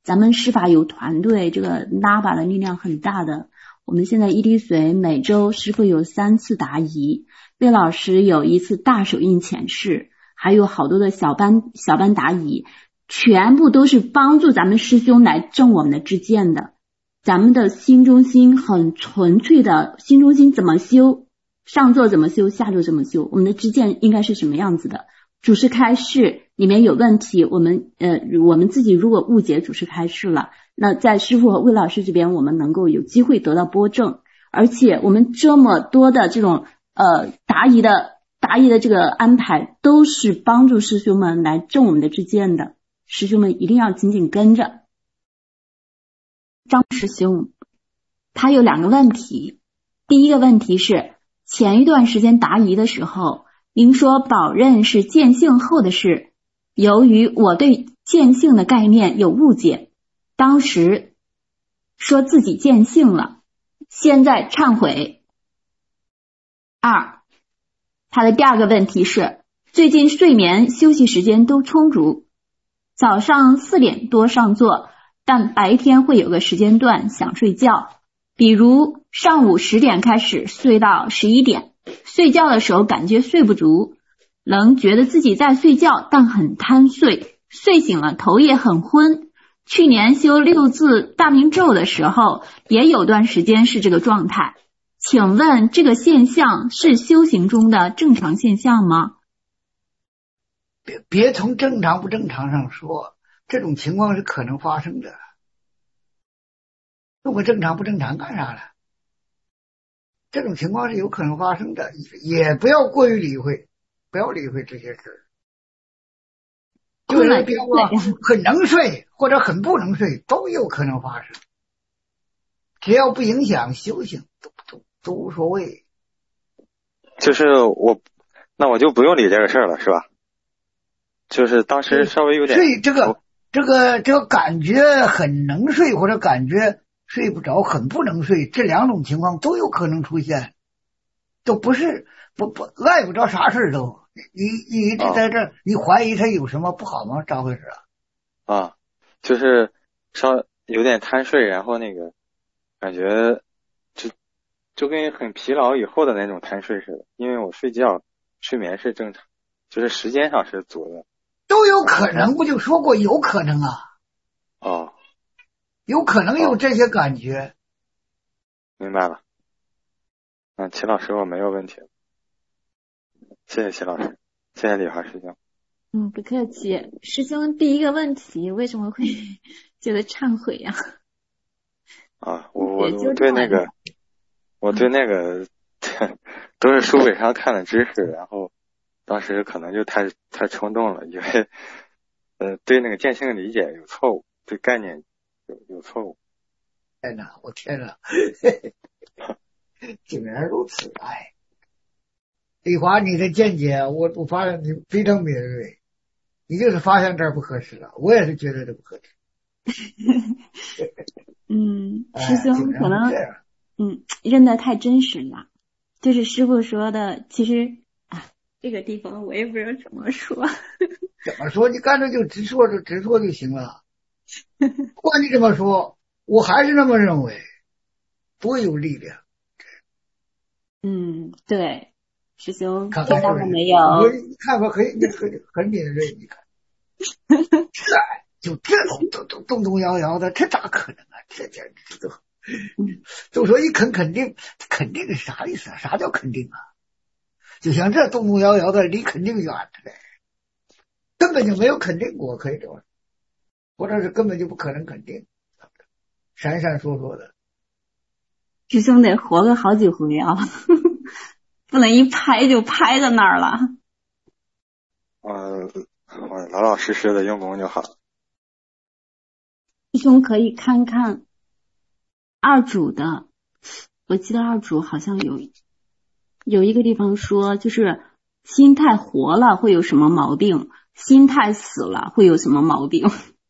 咱们师法有团队，这个拉拔的力量很大的。我们现在一滴水每周师傅有3次答疑，魏老师有1次大手印显示，还有好多的小班答疑，全部都是帮助咱们师兄来正我们的知见的。咱们的心中心很纯粹的，心中心怎么修，上座怎么修，下座怎么修，我们的知见应该是什么样子的。主持开示里面有问题，我们自己如果误解主持开示了，那在师父和魏老师这边我们能够有机会得到拨正。而且我们这么多的这种答疑的这个安排都是帮助师兄们来正我们的知见的，师兄们一定要紧紧跟着。张师兄他有2个问题，第一个问题是前一段时间答疑的时候，您说宝刃是见性后的事，由于我对见性的概念有误解，当时说自己见性了，现在忏悔。2，他的第2个问题是最近睡眠休息时间都充足，早上4点多上座，但白天会有个时间段想睡觉，比如上午10点开始睡到11点，睡觉的时候感觉睡不足，能觉得自己在睡觉，但很贪睡，睡醒了头也很昏。去年修6字大明咒的时候也有段时间是这个状态，请问这个现象是修行中的正常现象吗？ 别从正常不正常上说，这种情况是可能发生的。如果正常不正常干啥了？这种情况是有可能发生的，也不要过于理会，不要理会这些事。就是比如说很能睡或者很不能睡都有可能发生，只要不影响修行都无所谓。 就是那我就不用理这个事了，是吧？就是当时稍微有点， 所以这个感觉很能睡或者感觉睡不着很不能睡，这2种情况都有可能出现，都不是不赖不着啥事都。你一直在这儿，你怀疑他有什么不好吗？咋回事啊？就是有点贪睡，然后那个感觉就跟很疲劳以后的那种贪睡似的。因为我睡眠是正常，就是时间上是足的。 都有可能，不就说过有可能啊？ 哦， 有可能有这些感觉。 明白了。齐老师我没有问题了。谢谢齐老师，谢谢李华师兄。 不客气。师兄第一个问题为什么会觉得忏悔呀？ 我对那个都是书本上看的知识，然后当时可能就太冲动了，因为对那个见性的理解有错误，对概念有错误。 我天哪竟然如此！李华，你的见解我发现你非常敏锐，你就是发现这儿不合适了，我也是觉得这不合适。 师兄可能认得太真实了，就是师父说的，其实这个地方我也不知道怎么说。 怎么说？你干脆就直说就行了。不管你怎么说，我还是那么认为，多有力量。 对。师兄看听到了没有？ 你看法很敏锐，你看，就这种动摇摇的，这咋可能啊？这都说你肯定是啥意思啊？啥叫肯定啊？就像这动摇摇的，离肯定远着嘞，根本就没有肯定过，可以这么说，或者是根本就不可能肯定，闪闪烁烁的。 师兄得活个好几回啊！不能一拍就拍在那儿了。 我老老实实的用功就好。 师兄可以看看二主的，我记得二主好像有一个地方说，就是心态活了会有什么毛病，心态死了会有什么毛病。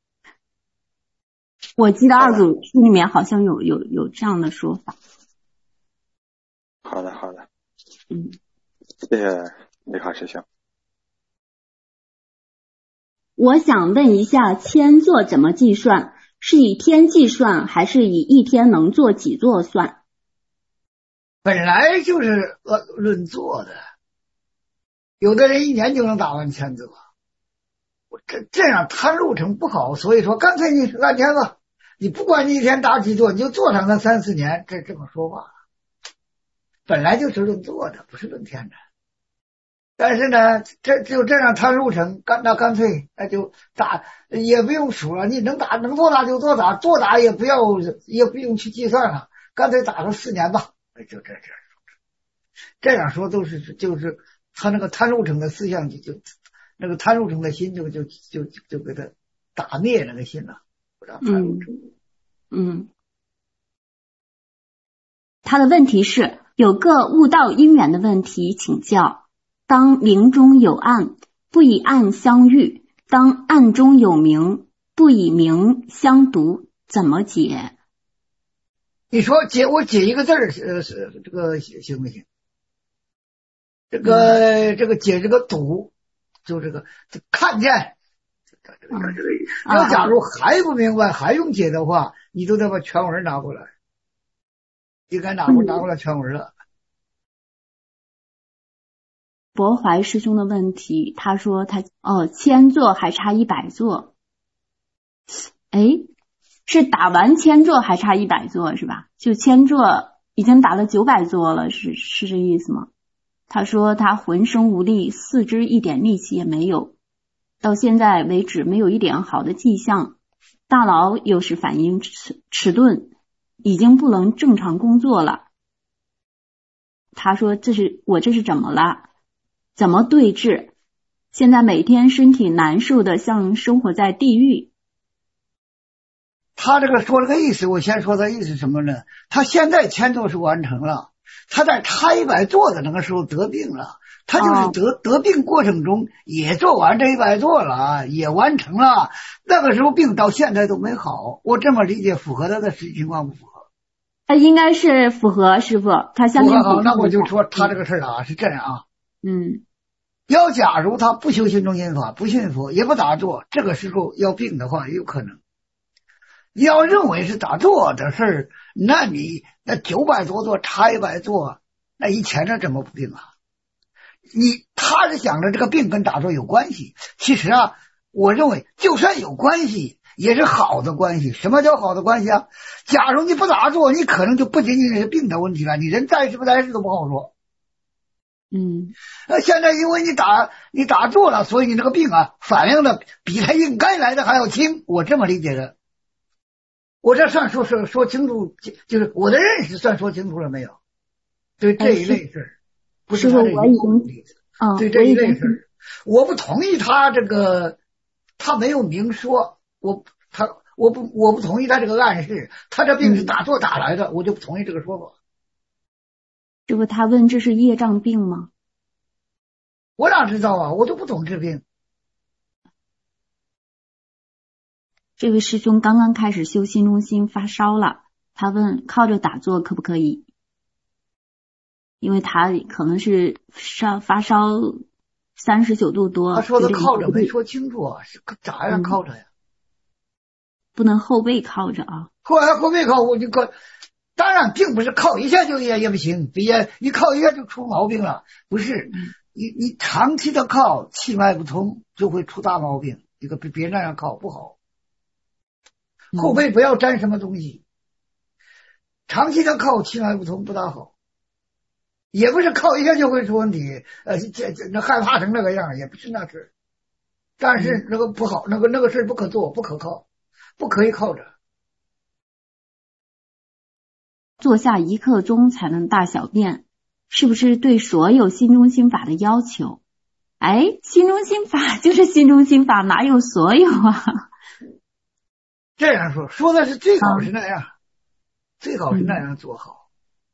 我记得二主书里面好像有这样的说法。 好的。谢谢李华师兄。我想问一下，千座怎么计算？ 是以天计算，还是以一天能做几座算？ 本来就是论做的，有的人一年就能打完1000座，这样摊路程不好，所以说干脆你按天吧，你不管你一天打几座，你就做上个3、4年，这么说话。本来就是论做的，不是论天的。但是呢，这样摊路程，干脆那就打，也不用数了，你能多打就多打，多打也不用去计算了，干脆打上4年吧，就这样说就是他那个摊路程的思想就那个摊路程的心就给他打灭那个心了，不让摊路程。 他的问题是有个悟道因缘的问题请教。当明中有暗，不以暗相遇；当暗中有明，不以明相读，怎么解？ 你说我解一个字儿这个行不行？这个解这个读，就这个看见，这个意思。要假如还不明白，还用解的话，你都得把全文拿过来，应该拿过来全文了。 博怀师兄的问题，他说1000座还差100座，是打完1000座还差100座是吧？就1000座已经打了900座了，是这意思吗？他说他浑身无力，四肢一点力气也没有，到现在为止没有一点好的迹象，大脑又是反应迟钝，已经不能正常工作了。他说这是怎么了？怎么对治？现在每天身体难受的像生活在地狱。 他这个说这个意思，我先说他意思什么呢？他现在1000座是完成了，他在差100座的那个时候得病了，他就是得病过程中也做完这100座了，也完成了，那个时候病到现在都没好。我这么理解符合他的实际情况不符合？ 应该是符合，师傅。他下面好，那我就说他这个事是这样啊。要假如他不修心中心法，不信佛，也不打坐，这个时候要病的话有可能。你要认为是打坐的事儿，那你那900多座差100座，那1000这怎么不病啊？他是想着这个病跟打坐有关系，其实啊，我认为就算有关系也是好的关系。什么叫好的关系啊？假如你不打坐，你可能就不仅仅是病的问题了，你人在世不在世都不好说。现在因为你打坐了，所以你这个病啊反应的比他应该来的还要轻，我这么理解的。我这算说清楚，就是我的认识算说清楚了没有？对这一类事不是他这一个例子。对这一类事我不同意他这个，他没有明说，我不同意他这个暗示，他这病是打坐打来的，我就不同意这个说法。 这不他问这是业障病吗？ 我哪知道啊，我都不懂这病。 这位师兄刚刚开始修心中心，发烧了，他问靠着打坐可不可以？因为他可能是发烧39度多。 他说的靠着没说清楚啊，是咋样靠着呀？ 不能后背靠着啊。 后背靠我就当然并不是靠一下就也不行，你靠一下就出毛病了，不是？你长期的靠，气脉不通就会出大毛病，别那样靠不好。后背不要沾什么东西，长期的靠气脉不通不大好，也不是靠一下就会出问题，这害怕成那个样，也不是那事。但是那个不好，那个事不可做，不可靠，不可以靠着。 坐下1刻钟才能大小便，是不是对所有心中心法的要求？心中心法就是心中心法，哪有所有啊？ 这样说的是最好是那样，最好是那样做好。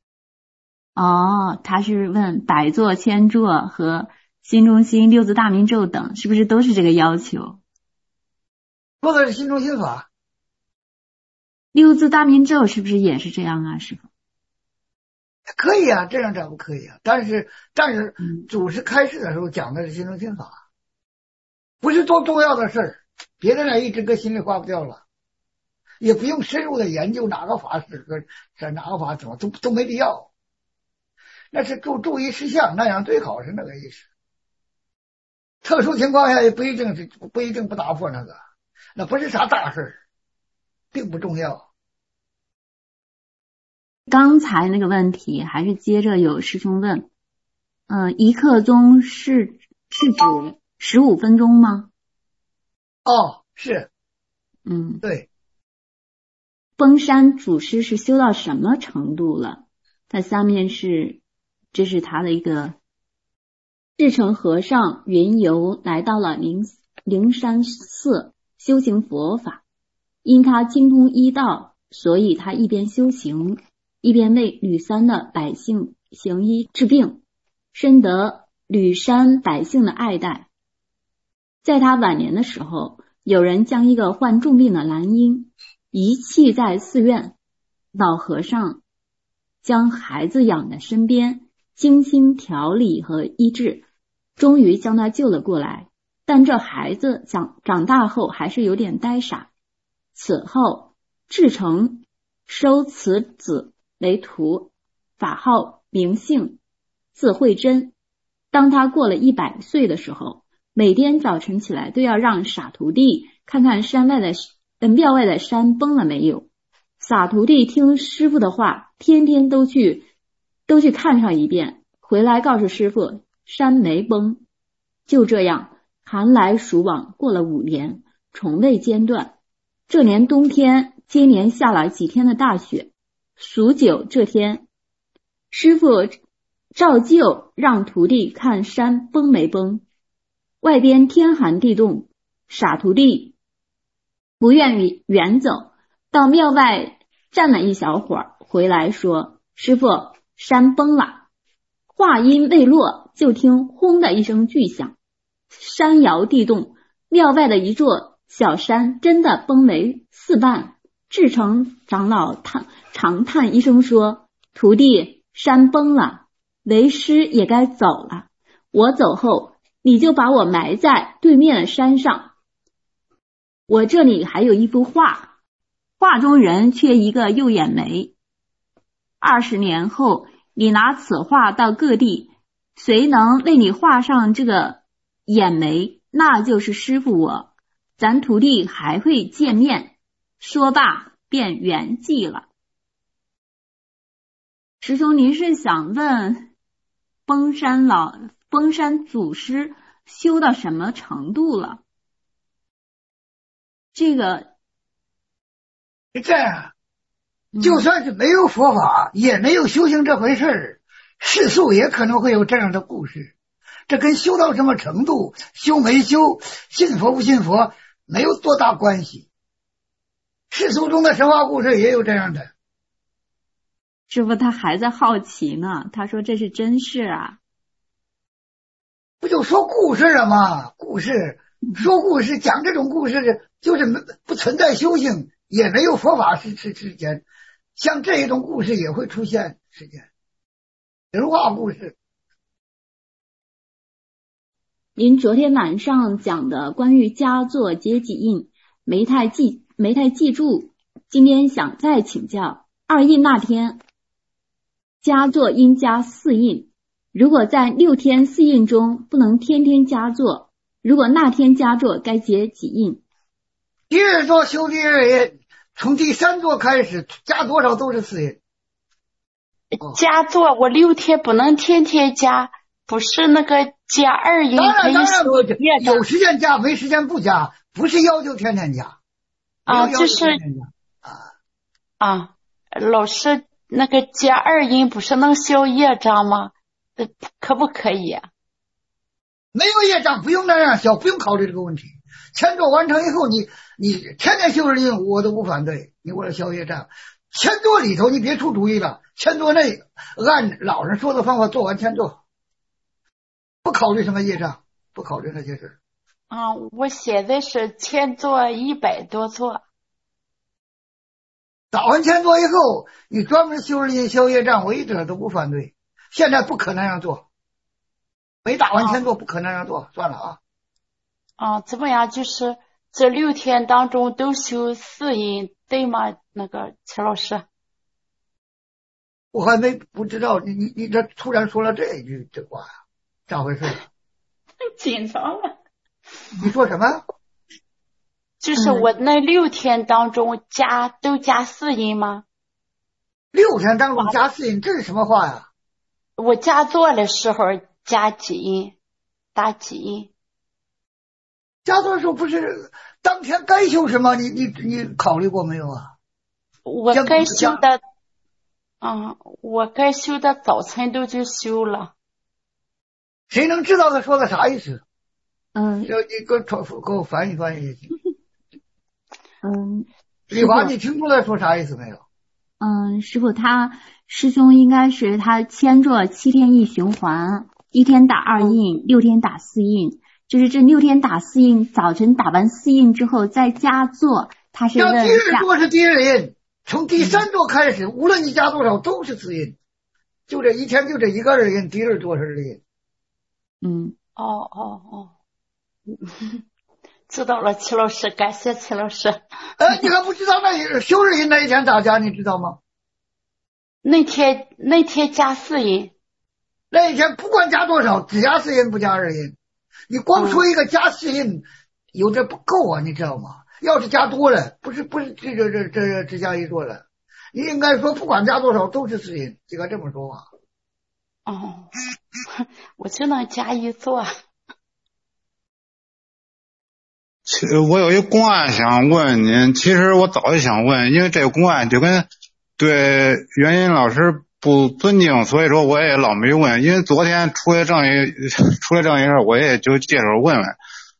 他是问百坐千坐和心中心六字大明咒等是不是都是这个要求？ 说的是心中心法。 六字大明咒是不是也是这样啊，师傅？ 可以啊，这样咋不可以啊？但是祖师开示的时候讲的是心中心法，不是多重要的事儿，别的呢一直搁心里挂不掉了。 也不用深入的研究哪个法适合，哪个法怎么都没必要。那是注意事项，那样最好是那个意思。特殊情况下也不一定不打破那个，那不是啥大事，并不重要。 刚才那个问题还是接着有师兄问，一刻钟是指15分钟吗？ 哦，是，对。 崩山祖师是修到什么程度了？它下面这是他的一个智成和尚云游来到了灵山寺修行佛法，因他精通医道，所以他一边修行，一边为吕山的百姓行医治病，深得吕山百姓的爱戴。在他晚年的时候，有人将一个患重病的男婴遗弃在寺院，老和尚将孩子养在身边，精心调理和医治，终于将他救了过来。但这孩子长大后还是有点呆傻。此后智成收此子为徒，法号名姓，字慧真。当他过了100岁的时候，每天早晨起来都要让傻徒弟看看庙外的山崩了没有。傻徒弟听师傅的话，天天都去看上一遍，回来告诉师傅山没崩。就这样寒来暑往，过了5年，从未间断。这年冬天接连下了几天的大雪，数9这天，师傅照旧让徒弟看山崩没崩。外边天寒地冻，傻徒弟不愿意远走，到庙外站了一小会儿，回来说：“师傅，山崩了。”话音未落，就听轰的一声巨响，山摇地动，庙外的一座小山真的崩为4半。智成长老长叹一声说：“徒弟，山崩了，为师也该走了。我走后，你就把我埋在对面的山上。我这里还有一幅画，画中人缺一个右眼眉。20年后，你拿此画到各地，谁能为你画上这个眼眉，那就是师傅我。咱徒弟还会见面。”说罢便圆寂了。师兄，您是想问崩山祖师修到什么程度了？这个是这样，就算是没有佛法，也没有修行这回事儿，世俗也可能会有这样的故事。这跟修到什么程度，修没修，信佛不信佛，没有多大关系。世俗中的神话故事也有这样的。 师傅他还在好奇呢，他说这是真事啊。 不就说故事了吗？说故事讲这种故事就是不存在修行，也没有佛法之间，像这种故事也会出现时间，神话故事。 您昨天晚上讲的关于佳作结几印，没太记住，今天想再请教。2印那天佳作应加4印，如果在6天4印中不能天天佳作，如果那天佳作该结几印？ 第2座修第2印，从第3座开始加多少都是4印。 佳作我6天不能天天加，不是那个加2印可以修业障， 有时间加没时间不加，不是要求天天加啊，就是老师那个加2印不是能消业障吗？可不可以啊？ 没有业障不用那样消，不用考虑这个问题。前座完成以后，你天天修2印我都不反对，你为了消业障。前座里头你别出主意了，前座内按老人说的方法做完前座，不考虑什么业障，不考虑那些事。 我写的是前座100多座。 打完前座以后，你专门修2印消业障，我一点都不反对。现在不可能让做，没打完前座不可能让做，算了啊。 怎么样？就是这6天当中都修4印， 对吗？那个齐老师， 我还不知道你这突然说了这一句这话呀，咋回事？ 紧张了。 你说什么？ 就是我那6天当中都加4音吗 ？6天当中加4音，这是什么话呀？ 我加座的时候加几音，打几音？ 加座的时候不是当天该修什么？你考虑过没有啊？ 我该修的，我该修的早晨都去修了。 谁能知道他说的啥意思？ 嗯， 就你给我翻译翻译。李华，你听出来说啥意思没有？ 师傅，师兄应该是他签做7天一循环，1天打2印，6天打4印，就是这6天打4印，早晨打完4印之后再加做，他是问第二座是第1印，从第3座开始，无论你加多少都是4印，就这一天就这一个2印，第2座是2印。 知道了，齐老师，感谢齐老师。 你还不知道修2印那一天咋加，你知道吗？ 那天加4音， 那一天不管加多少，只加4音不加2音。你光说一个加4音，有这不够啊，你知道吗？要是加多了，不是这只加1座了，你应该说不管加多少都是4音，应该这么说吧。 我就能加1座。 我有一个公案想问您，其实我早就想问，因为这个公案就跟对袁音老师不尊敬，所以说我也老没问。因为昨天出来正义事，我也就借手问问。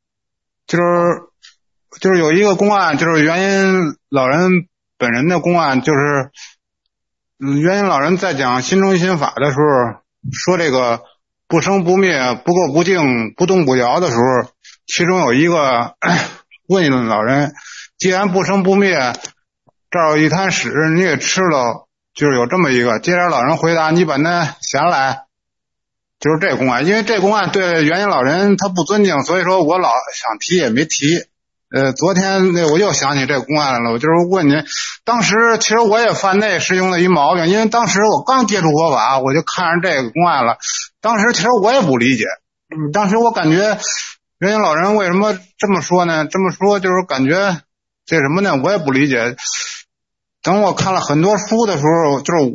就是有一个公案，就是袁音老人本人的公案，就是袁音老人在讲心中心法的时候说这个不生不灭、不垢不净、不动不摇的时候，其中有一个问老人，既然不生不灭，这儿有一滩屎你也吃了，就是有这么一个。接着老人回答，你把那衔来，就是这公案。因为这公案对袁音老人他不尊敬，所以说我老想提也没提。昨天我又想起这公案了，我就是问您，当时其实我也犯那师兄的一毛病，因为当时我刚接触佛法，我就看着这个公案了。当时其实我也不理解，当时我感觉袁音老人为什么这么说呢？这么说就是感觉这什么呢？我也不理解。等我看了很多书的时候，就是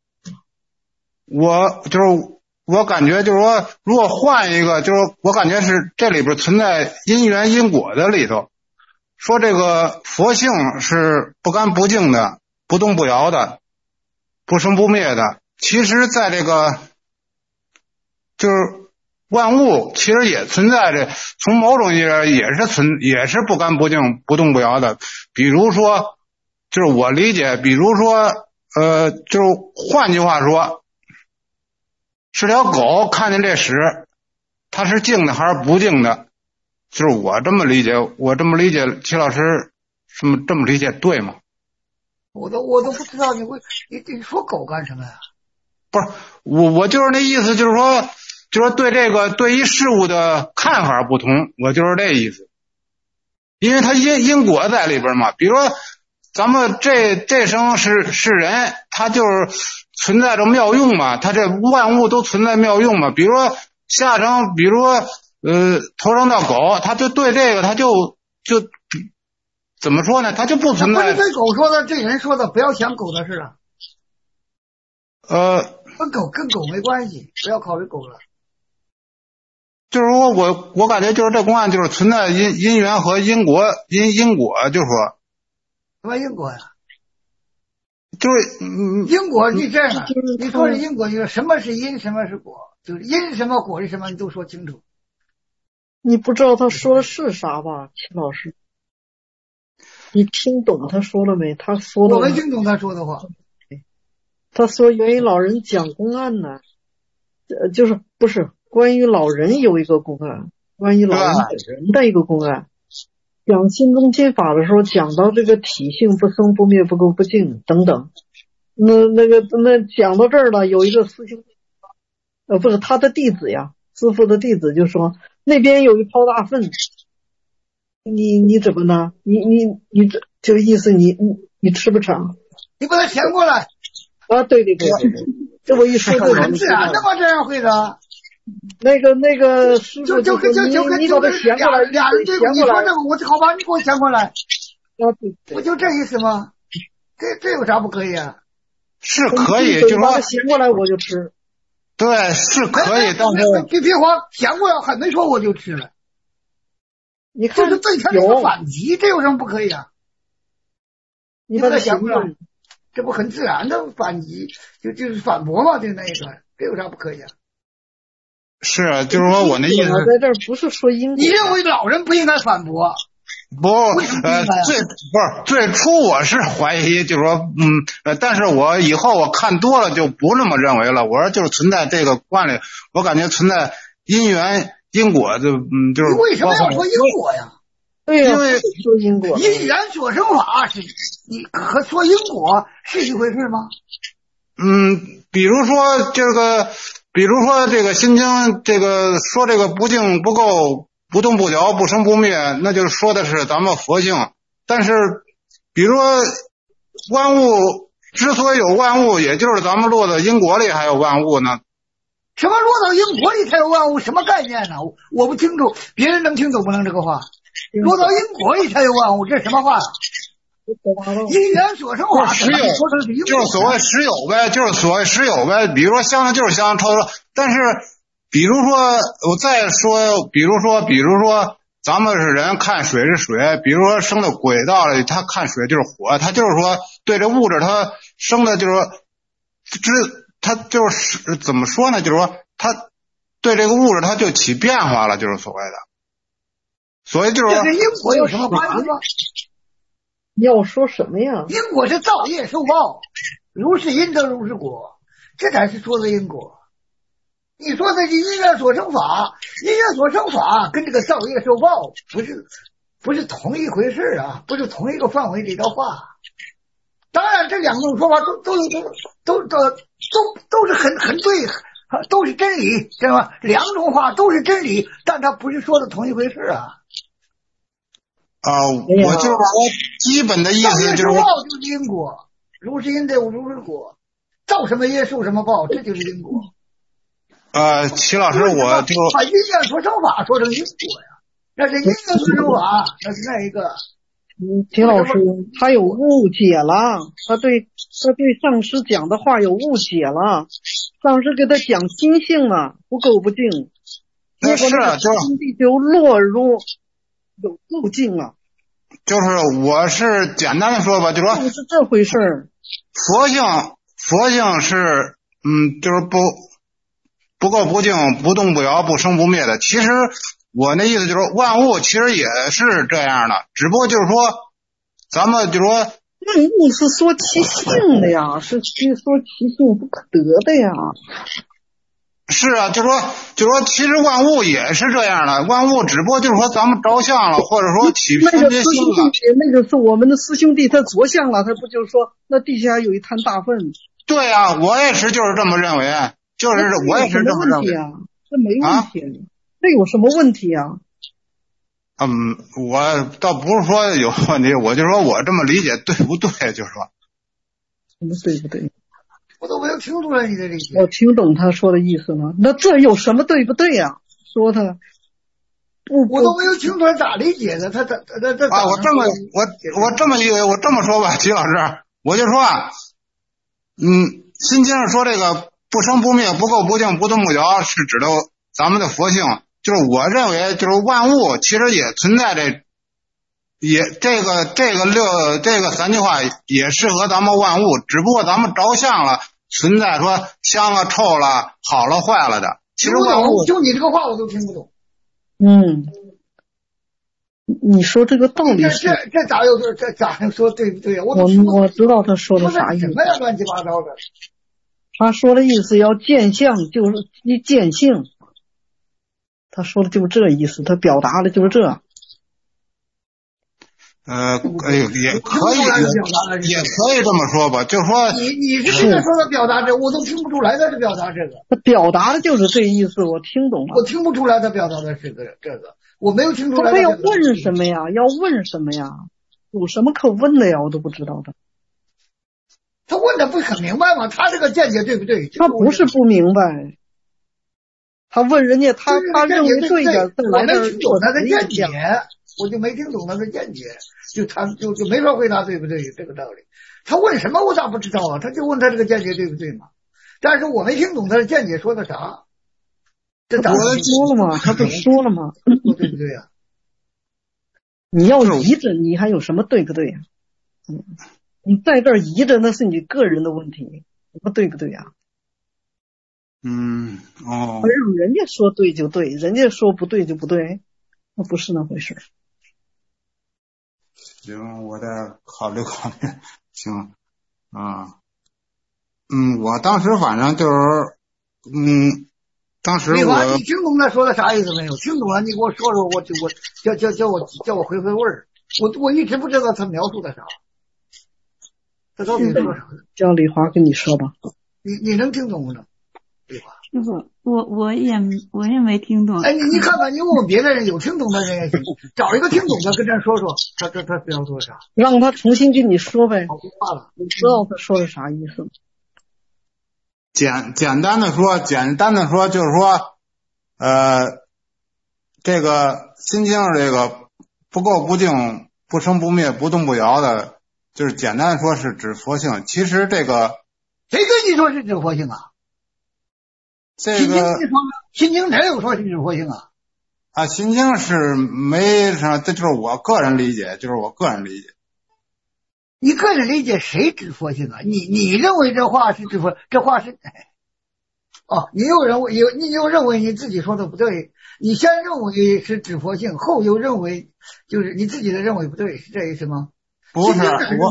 我感觉就是说，如果换一个，就是我感觉是这里边存在因缘因果的里头。说这个佛性是不干不净的，不动不摇的，不生不灭的。其实在这个就是万物其实也存在着，从某种意义上也是不干不净、不动不摇的。比如说，就是我理解，比如说就是换句话说，是条狗看见这屎，它是净的还是不净的？就是我这么理解，齐老师这么理解对吗？ 我都不知道你说狗干什么呀？ 不是我就是那意思，就是说对这个对于事物的看法不同，我就是这意思。因为它因果在里边嘛，比如说咱们这生是人，它就是存在着妙用嘛，它这万物都存在妙用嘛。比如说下生，比如说投生到狗，它就对这个它就怎么说呢？它就不存在。 不是对狗说的，对人说的，不要想狗的事了。跟狗没关系，不要考虑狗了。 就是说我感觉就是这公案就是存在因缘和因果，就是说什么因果呀？ 就是因果，你这样，你说是因果，你说什么是因，什么是果，就是因什么果是什么，你都说清楚。 你不知道他说的是啥吧，秦老师？你听懂他说了没？他说的我没听懂他说的话。 他说袁音老人讲公案呢，就是不是关于老人有一个公案，关于老人本人的一个公案。讲心中心法的时候，讲到这个体性不生不灭不垢不净等等。那讲到这儿了，有一个师兄，不是他的弟子呀，师父的弟子就说那边有一泡大粪，你怎么呢？你这就意思你你吃不吃？ 你把它衔过来。 啊，对，这我一说就很自然的嘛，这样会的。 那个师傅就跟你把它衔过来， 俩人对你说这个，我好吧，你给我衔过来。 啊，对， 不就这意思吗？这有啥不可以啊？ 是可以，就是说衔过来我就吃。 对，是可以，但是别慌，衔过来还没说我就吃了。 你看， 就是对他这个反击，这有什么不可以啊？ 你把它衔过来， 这不很自然的反击，就是反驳嘛，就那一段，这有啥不可以啊？ 是，就是说我那意思， 我在这儿不是说因果。 你认为老人不应该反驳？ 最初我是怀疑，就是说，但是我以后我看多了就不那么认为了。我说就是存在这个关联，我感觉存在因缘因果，就是你为什么要说因果呀？ 对呀， 因为说因果， 因缘所生法是你和说因果是一回事吗？ 比如说这个心经，这个说这个不净不垢不动不摇不生不灭，那就是说的是咱们佛性。但是比如说万物之所以有万物，也就是咱们落到因果里还有万物呢。 什么落到因果里才有万物？什么概念呢？我不清楚，别人能听懂不能这个话？落到因果里才有万物，这什么话？因缘所生法， 实有，就是所谓实有呗，就是所谓实有呗。比如说相就是相，超说，但是比如说我再说，比如说咱们是人看水是水，比如说生的轨道里，他看水就是火，他就是说对这物质他生的就是说，他就是怎么说呢？就是说他对这个物质他就起变化了，就是所谓的。所以就是说， 这跟因果有什么关系吗？ 你要说什么呀？ 因果是造业受报，如是因得如是果，这才是说的因果。你说的是因缘所生法，因缘所生法跟这个造业受报不是同一回事啊，不是同一个范围里的话。当然，这两种说法都是很对，都是真理，知道吗？两种话都是真理，但它不是说的同一回事啊。 我就是说基本的意思就是造业受报就是因果，如是因得如是果，造什么业受什么报，这就是因果。 齐老师，我就把因缘所生法说成因果呀，那是因缘所生法，那是那一个。 齐老师他有误解了，他对上师讲的话有误解了，上师给他讲心性嘛，不垢不净，结果那个心地就落入有垢净了。 就是我是简单的说吧，就说是这回事儿。 佛性是就是不垢不净不动不摇不生不灭的。其实我那意思就是说万物其实也是这样的，只不过就是说咱们就说万物是说其性的呀，是说其性不可得的呀。 是啊，就说其实万物也是这样的，万物只不过就是说咱们着相了，或者说起分别心了。 那个是我们的师兄弟，他着相了，他不就是说那地下有一滩大粪？对啊，我也是就是这么认为，就是我也是这么认为。 这没问题，这有什么问题啊？ 我倒不是说有问题，我就说我这么理解对不对，就是说什么对不对？ 我都没有听出来你的理解。 我听懂他说的意思了，那这有什么对不对呀？说他我都没有听出来咋理解的，他我这么理解，我这么说吧，齐老师，我就说心经上说这个不生不灭不垢不净不动不摇是指的咱们的佛性，就是我认为就是万物其实也存在这个三句话也适合咱们万物，只不过咱们着相了，存在说香了臭了好了坏了的。其实万物就你这个话我都听不懂。 你说这个道理是这咋又这咋说对不对？我知道他说的啥意思。 什么呀，乱七八糟的。 他说的意思要见相就是一见性，他说的就是这意思，他表达的就是这。 也可以这么说吧，就是说你是现在说的表达这，我都听不出来他是表达这个。 他表达的就是这意思，我听懂了。 我听不出来他表达的是这个，我没有听出来。 他要问什么呀？要问什么呀？有什么可问的呀？我都不知道的。 他问的不很明白吗？他这个见解对不对？ 他不是不明白，他问人家他认为对的，再来这儿做他的见解，我就没听懂他的见解，就没法回答对不对这个道理。他问什么我咋不知道啊？他就问他这个见解对不对嘛？但是我没听懂他的见解说的啥。这他不说了吗？他不说了吗？ 对不对呀？ 你要疑着，你还有什么对不对呀？你在这儿疑着，那是你个人的问题，不对不对呀？ 让人家说对就对，人家说不对就不对，那不是那回事。 行，我再考虑考虑。行，我当时反正就是，当时你听懂他说的啥意思没有？听懂了，你给我说说，我叫我回味儿。我一直不知道他描述的啥，他到底说啥？ 叫李华跟你说吧。 你能听懂吗？李华， 我也没听懂。 哎，你看看，你问问别的人，有听懂的人也行，找一个听懂的跟他说说，他描述啥？ 让他重新跟你说呗。 好话了， 你知道他说的啥意思？ 简单的说，就是说，这个心经这个不垢不净、不生不灭、不动不摇的，就是简单的说是指佛性。其实这个谁对你说是指佛性啊？ 这个心经谁有说是指佛性啊？ 心经是没什么，这就是我个人理解， 你个人理解谁指佛性啊？你认为这话是指佛？这话是你又认为你自己说的不对，你先认为是指佛性，后又认为就是你自己的认为不对，是这意思吗？ 不是，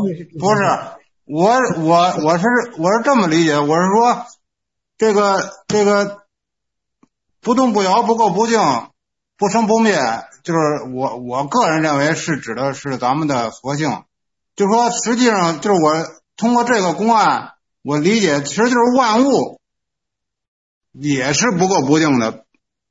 我是这么理解，我是说这个不动不摇、不垢不净、不生不灭，就是我个人认为是指的是咱们的佛性。就是说实际上就是我通过这个公案，我理解其实就是万物也是不垢不净的，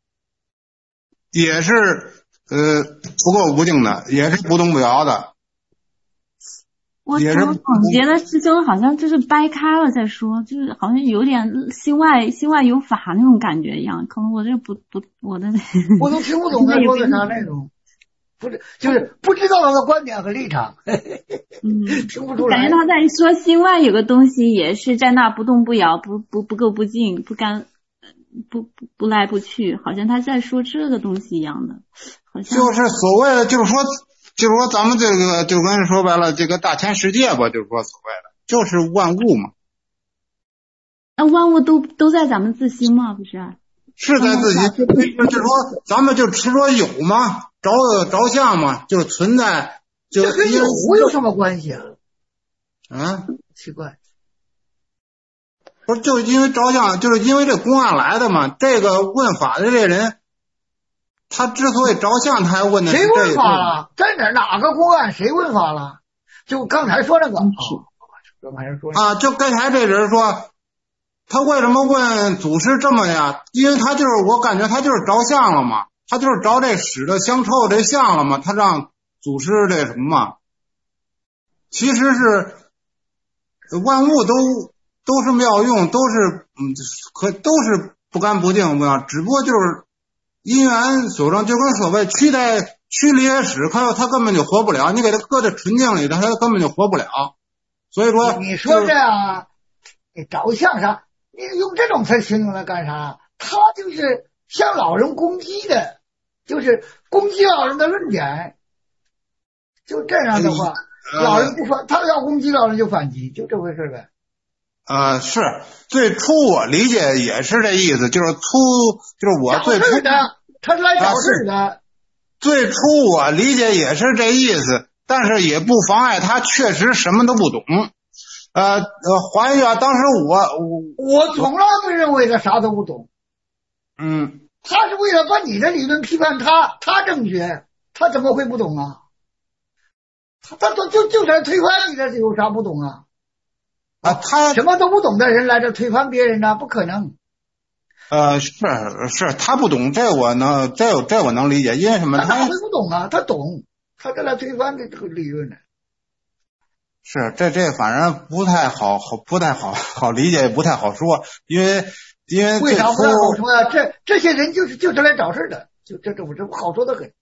也是不垢不净的，也是不动不摇的。 我总觉得师兄好像就是掰开了再说，就是好像有点心外有法那种感觉一样。可能我这我都听不懂他说的啥内容，不是就是不知道他的观点和立场，听不出来。 感觉他在说心外有个东西也是在那不动不摇，不垢不净，不来不去，好像他在说这个东西一样的，好像就是所谓的就是说咱们这个就跟说白了这个大千世界吧，就是说所谓的就是万物嘛。 那万物都在咱们自心吗？不是？ 是在自己，就是说咱们就执着有嘛，着相嘛，就是存在，就这跟有有什么关系啊？奇怪。 不是，就因为着相，就是因为这公案来的嘛。这个问法的这人，他之所以着相，他还问的是谁问法了？在哪个公案？谁问法了？就刚才说那个就刚才这人说，他为什么问祖师这么呀？因为他就是我感觉他就是着相了嘛，他就是着这使的香臭这相了嘛，他让祖师这什么嘛。其实是万物都是妙用，都是不干不净，只不过就是因缘所生，就跟所谓躯离也使，他根本就活不了，你给他搁在纯净里，他根本就活不了。所以说你说这样你着相啥，你用这种词形容他干啥？他就是向老人攻击的，就是攻击老人的论点，就这样的话，老人不反，他要攻击老人就反击，就这回事呗。 是最初我理解也是这意思，就是我最初他是来找事的。 最初我理解也是这意思，但是也不妨碍他确实什么都不懂。还原当时我从来不认为他啥都不懂。他是为了把你的理论批判他正确，他怎么会不懂啊？他就在推翻你的，有啥不懂啊？他什么都不懂的人来这推翻别人呢？不可能。 是他不懂，这我能理解，因为什么？ 他哪会不懂啊？他懂，他在那推翻这个理论呢。 是这反正不太好理解，也不太好说，因为为啥不太好说呀？这些人就是来找事的，这不好说的很。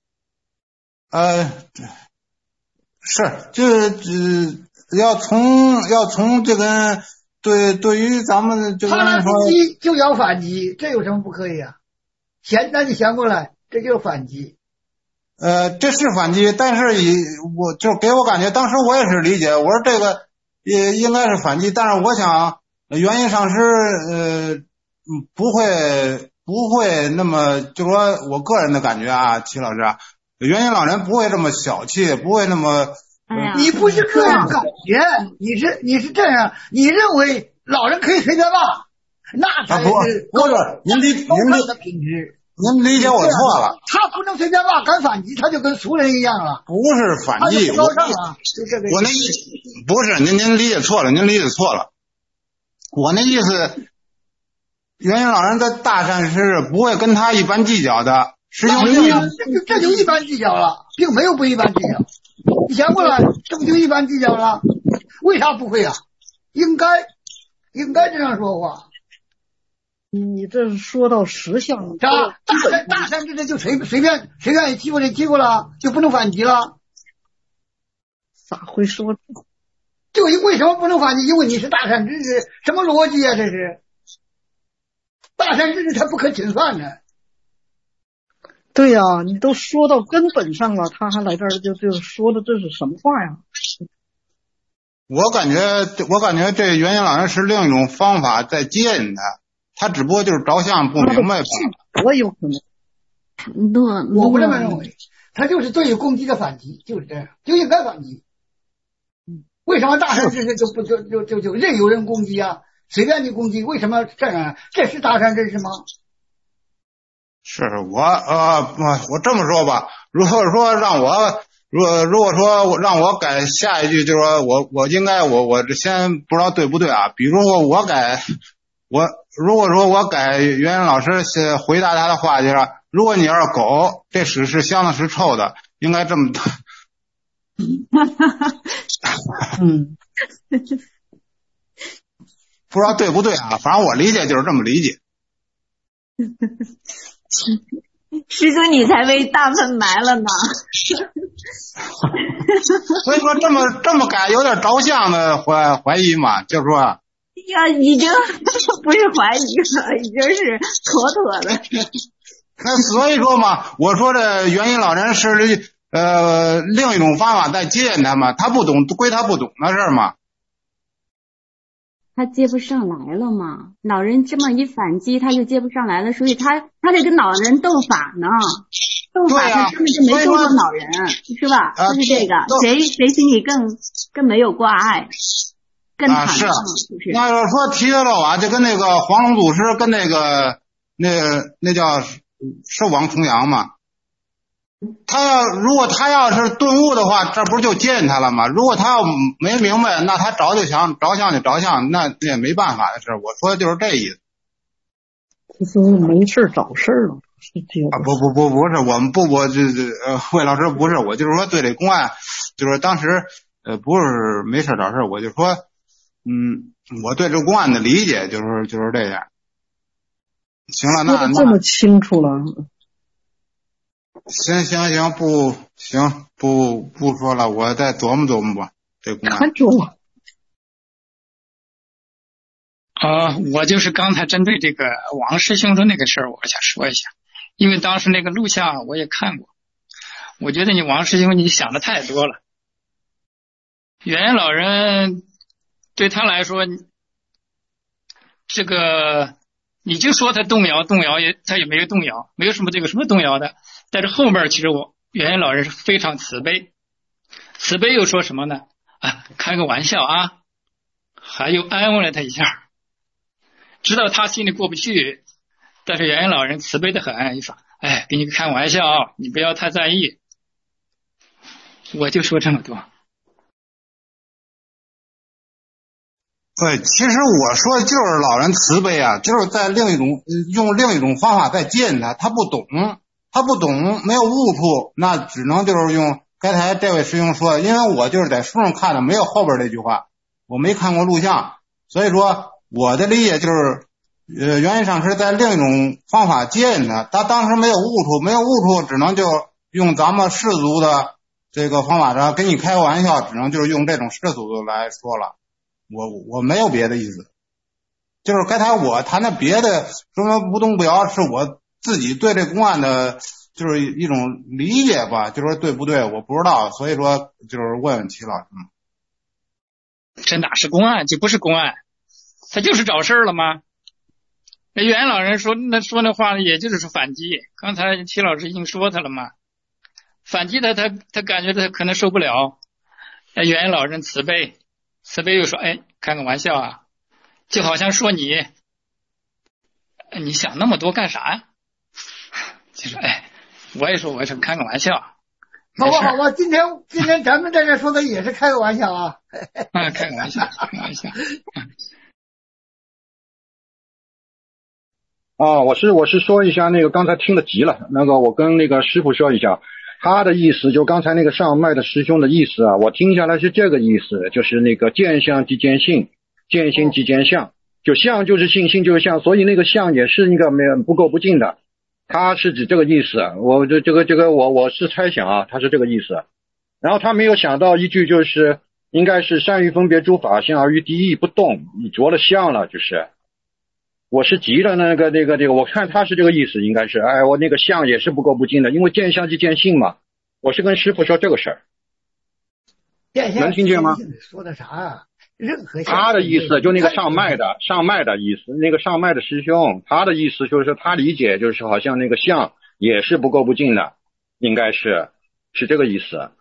是要从这个对于咱们这个他来攻击就要反击，这有什么不可以啊？那你闲过来，这就是反击。 这是反击，但是我就给我感觉，当时我也是理解，我说这个也应该是反击，但是我想原因上是不会那么，就说我个人的感觉啊，齐老师啊，原因老人不会这么小气，不会那么。 你不是个人感觉，你是这样，你认为老人可以随便骂，那才是不是您的品质。 您理解我错了， 他不能随便骂，敢反击，他就跟俗人一样了。 不是反击， 他就不高尚了，就这个意思。 我那意思不是您理解错了，我那意思，原因老人的大善是不会跟他一般计较的，实际上这就一般计较了，并没有不一般计较。你想过来，这不就一般计较了？为啥不会啊？应该这样说话。 你这是说到实相了， 大善之人就谁愿意欺负谁欺负了，就不能反击了？ 咋会说？ 就为什么不能反击？因为你是大善之人，什么逻辑啊？这是大善之人，他不可侵犯呢。 对呀，你都说到根本上了，他还来这儿就说的这是什么话呀？ 我感觉这原因老人是另一种方法在接引他只不过就是着相不明白。 我有可能。 我不这么认为，他就是对于攻击的反击，就是这样，就应该反击。为什么大善之人就任由人攻击啊？随便你攻击，为什么这样？这是大善之人吗？ 是我这么说吧，如果说让我改下一句，就是说我应该我这先不知道对不对啊？比如说如果说我改袁老师回答他的话，就是如果你要是狗，这屎是香的是臭的，应该这么不知道对不对啊？反正我理解就是这么理解。 师兄，你才被大粪埋了呢。 所以说这么改有点着相的怀疑嘛，就是说呀，已经不是怀疑了，已经是妥的。 那所以说嘛，我说这原因老人是另一种方法在接引他嘛，他不懂归他不懂的事嘛。 他接不上来了嘛，老人这么一反击他就接不上来了，所以他得跟老人斗法呢，斗法他根本就没斗过老人，是吧？就是这个，谁心里更没有挂碍，更坦荡，就是那要说提得了啊，就跟那个黄龙祖师跟那叫寿王重阳嘛，如果他要是顿悟的话，这不是就接引他了吗？如果他要没明白，那他着相就着相，那也没办法的事。我说的就是这意思。 就是没事找事了，是这样。 不是，我们魏老师不是，我就是说对这公案，就是当时不是没事找事，我就说我对这公案的理解就是这样。行了，那这么清楚了。 行，不说了，我再琢磨琢磨吧。这公案。 我就是刚才针对这个王师兄的那个事儿，我想说一下，因为当时那个录像我也看过，我觉得你王师兄你想的太多了。圆圆老人对他来说，这个你就说他动摇他也没有动摇，没有什么这个什么动摇的。但是后面其实圆圆老人是非常慈悲又说什么呢？开个玩笑啊，还又安慰了他一下，知道他心里过不去，但是圆圆老人慈悲的很，一说给你开玩笑，你不要太在意。我就说这么多。 对，其实我说的就是老人慈悲啊，就是在用另一种方法在接引他，他不懂没有悟处，那只能就是用刚才这位师兄说的，因为我就是在书上看的，没有后边这句话，我没看过录像，所以说我的理解就是，元因上师在另一种方法接引他，他当时没有悟出，只能就用咱们世俗的这个方法上跟你开个玩笑，只能就是用这种世俗的来说了，我没有别的意思，就是刚才我谈的别的什么不动不摇，是我自己对这公案的就是一种理解吧，就是说对不对我不知道，所以说就是问问齐老师。 这哪是公案，就不是公案，他就是找事儿了吗？那袁老人说那话也就是说反击，刚才齐老师已经说他了嘛，反击他感觉他可能受不了，袁老人慈悲又说，哎，开个玩笑啊，就好像说你想那么多干啥呀？就说哎，我也说开个玩笑。 好吧，今天咱们在这说的也是开个玩笑啊。 开个玩笑。 我是说一下那个刚才听得急了，那个我跟那个师傅说一下，他的意思就刚才那个上麦的师兄的意思啊，我听下来是这个意思，就是那个见相即见性，见性即见相，就相就是性，性就是相，所以那个相也是那个不垢不净的，他是指这个意思。我是猜想啊，他是这个意思。然后他没有想到一句，就是应该是善于分别诸法相而于敌意不动，你着了相了，就是我是急了那个，我看他是这个意思，应该是我那个相也是不垢不净的，因为见相即见性嘛。我是跟师傅说这个事儿，能听见吗？ 说的啥啊？任何他的意思就那个上麦的意思，那个上麦的师兄，他的意思就是他理解就是好像那个相也是不垢不净的，应该是这个意思。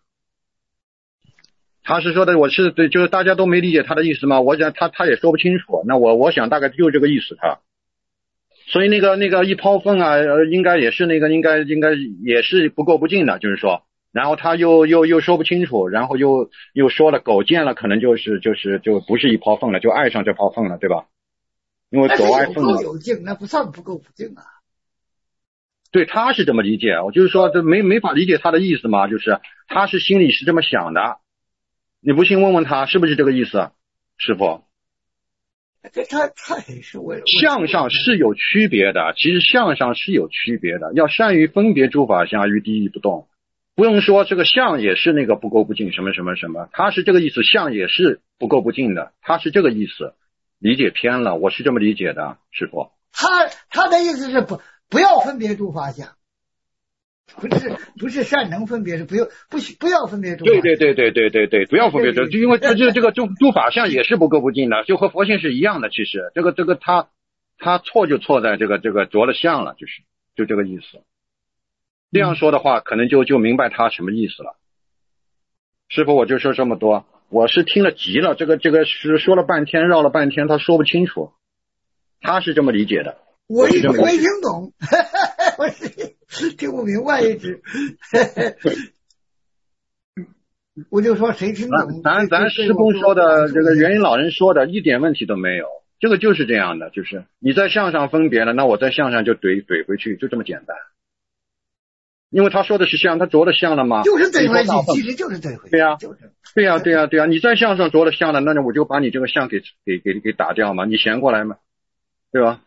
他是说的对，就是大家都没理解他的意思嘛，我想他也说不清楚，那我想大概就是这个意思他。所以那个一抛粪啊，应该也是那个应该也是不垢不净的，就是说，然后他又说不清楚，然后又说了狗见了可能就不是一抛粪了，就爱上这抛粪了，对吧？因为狗爱粪了， 有净，那不算不垢不净啊。 对，他是这么理解，我就是说这没法理解他的意思嘛，就是他是心里是这么想的。你不信问问他是不是这个意思，师傅？ 他也是为了相上是有区别的，其实相上是有区别的，要善于分别诸法相于敌意不动，不用说这个相也是那个不垢不净什么什么什么，他是这个意思，相也是不垢不净的，他是这个意思，理解偏了，我是这么理解的，师傅。 他的意思是不要分别诸法相。不是善能分别，是不要分别诸法。 对，不要分别，就因为这个诸法相也是不垢不净的，就和佛性是一样的。其实这个他错就错在这个着了相了，就这个意思。这样说的话，可能就明白他什么意思了。师傅，我就说这么多，我是听了急了，这个是说了半天，绕了半天，他说不清楚，他是这么理解的。 我没听懂，我是听不明白一直，我就说谁听懂？ 咱师公说的这个元因老人说的一点问题都没有，这个就是这样的，就是你在相上分别了，那我在相上就怼回去，就这么简单。因为他说的是相，他着了相了吗？ 就是怼回去，其实就是怼回去。 对呀，你在相上着了相了，那我就把你这个相给打掉嘛，你闲过来嘛，对吧？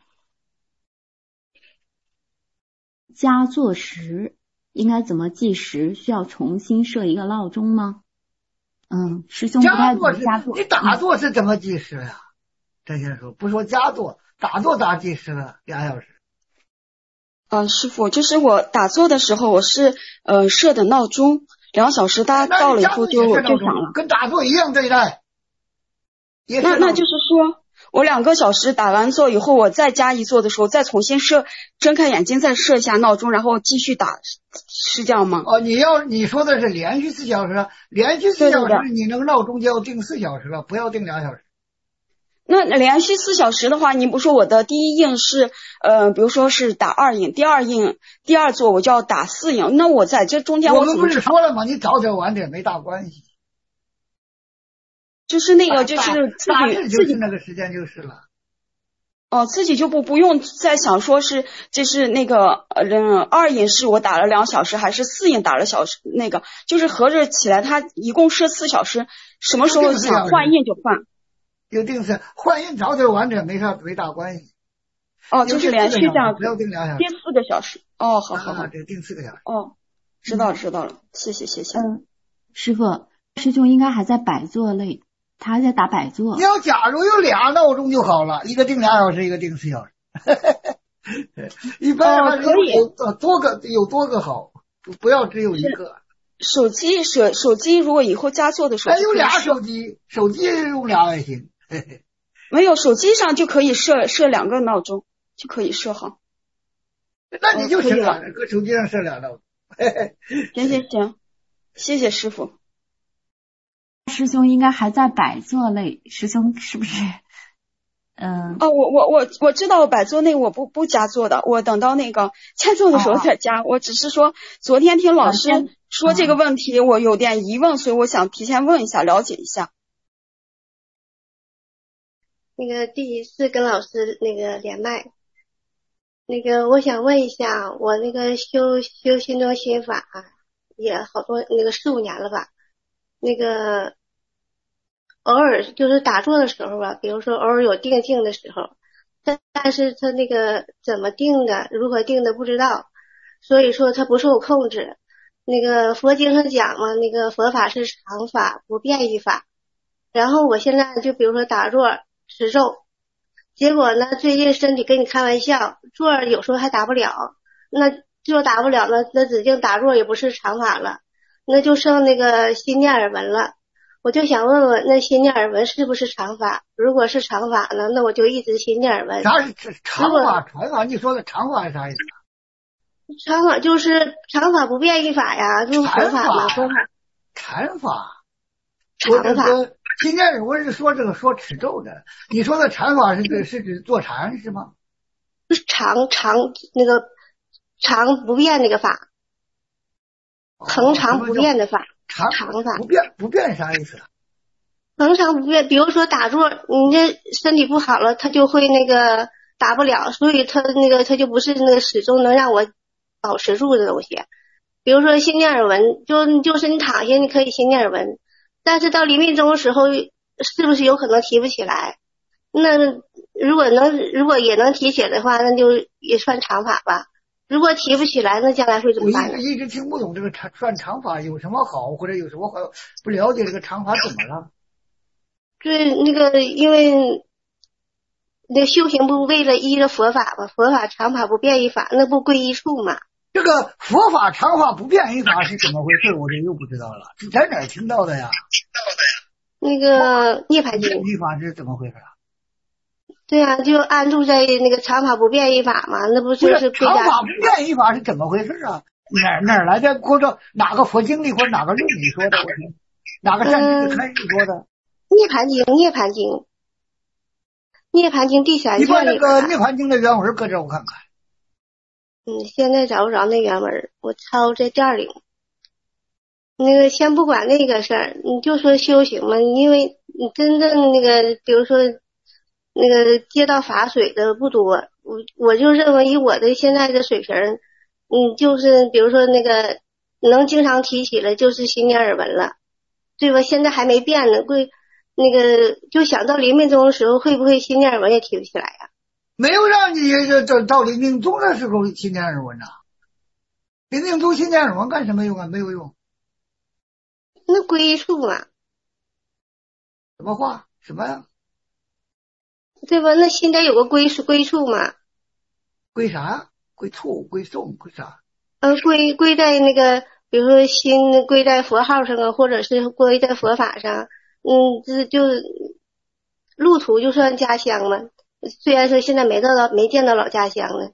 加坐时应该怎么计时？需要重新设一个闹钟吗？师兄不太懂加坐。 你打坐是怎么计时呀？这先说，不说加坐，打坐咋计时了？2小时。 师傅，就是我打坐的时候，我是设的闹钟，2小时，大家到了以后就响了， 跟打坐一样对待。 那就是说。我2个小时打完坐以后，我再加一坐的时候，再重新睁开眼睛，再设一下闹钟，然后继续打，是这样吗？ 你说的是连续4小时，连续4小时，你那个闹钟就要定4小时了，不要定2小时。 那连续4小时的话，你不说我的第一印是比如说是打2印，第二印第二坐我就要打4印，那我在这中间我们不是说了吗？你早点晚点没大关系。 就是那个就是大致就是那个时间就是了。 自己就不用再想说是这是那个2隐是我打了2小时还是4隐打了小时，那个就是合着起来他一共设4小时，什么时候想换印就换。 有定时换印早点晚点没大关系。 就是连续这样， 不要定2小时， 定4个小时。好。 对，定4个小时。 知道了，谢谢。 师傅，师兄应该还在摆座类，他还在打摆座。 你要假如有2闹钟就好了，一个定2小时，一个定4小时。一般还是有多个好，不要只有一个。 手机如果以后加座的时候， 有俩手机用俩也行。 没有，手机上就可以设2个闹钟，就可以设好。 那你就设2个，搁手机上设2闹钟。 行，谢谢师傅。 师兄应该还在摆座类，师兄是不是？ 我知道摆座内我不加座的，我等到那个加座的时候再加。我只是说昨天听老师说这个问题，我有点疑问，所以我想提前问一下，了解一下。 那个第一次跟老师那个连麦，那个我想问一下，我那个修心中心法也好多那个4-5年了吧，那个偶尔就是打坐的时候吧，比如说偶尔有定静的时候，但是他那个怎么定的，如何定的不知道，所以说他不受控制。那个佛经上讲嘛，那个佛法是常法不变一法。然后我现在就比如说打坐持咒，结果呢最近身体跟你开玩笑，坐有时候还打不了，那就打不了了，那指定打坐也不是常法了，那就剩那个心念耳闻了。我就想问问，那心念耳闻是不是常法？如果是常法呢，那我就一直心念耳闻。 啥是常法？常法？你说的常法是啥意思？ 常法就是常法不变一法呀，就是佛法嘛，佛法。 禅法。 禅法。 心念耳闻是说这个说持咒的，你说的禅法是指坐禅是吗？ 是常那个常不变那个法，恒常不变的法。常法不变啥意思？ 恒常不变，比如说打坐，你这身体不好了，他就会那个打不了，所以他就不是那个始终能让我保持住的东西。比如说心念耳闻，就是你躺下你可以心念耳闻，但是到临命终的时候，是不是有可能提不起来？那如果也能提起来的话，那就也算常法吧。如果提不起来，那将来会怎么办呢？ 我一直听不懂这个算常法有什么好，或者有什么好，不了解这个常法怎么了？ 对，那个因为那个修行不为了依着佛法嘛，佛法常法不变一法，那不归一处嘛。 这个佛法常法不变一法是怎么回事？我这又不知道了，是在哪儿听到的呀？ 那个涅槃经。 一法是怎么回事啊？ 对呀，就安住在那个常法不变一法嘛，那不就是常法不变一法是怎么回事啊？哪儿来的？或者哪个佛经里或者哪个论里说的？我听哪个善知识开始说的？ 涅槃经第3卷。 你把那个涅槃经的原文搁这我看看。 现在找不着那原文，我抄在店里。那个先不管那个事儿，你就说修行嘛，因为你真正那个，比如说那个接到法水的不多，我就认为以我的现在的水平，就是比如说那个能经常提起来就是心念耳闻了，对吧？现在还没变呢，那个就想到临命终的时候，会不会心念耳闻也提不起来呀？ 没有让你到临命终的时候心念耳闻呐。临命终心念耳闻干什么用啊？没有用。 那归处嘛。 什么话？什么呀？ 对吧？那心得有个归处嘛。 归啥？归处？归众？归啥？ 归在那个，比如说心归在佛号上啊，或者是归在佛法上。这就路途就算家乡嘛。虽然说现在没见到老家乡呢。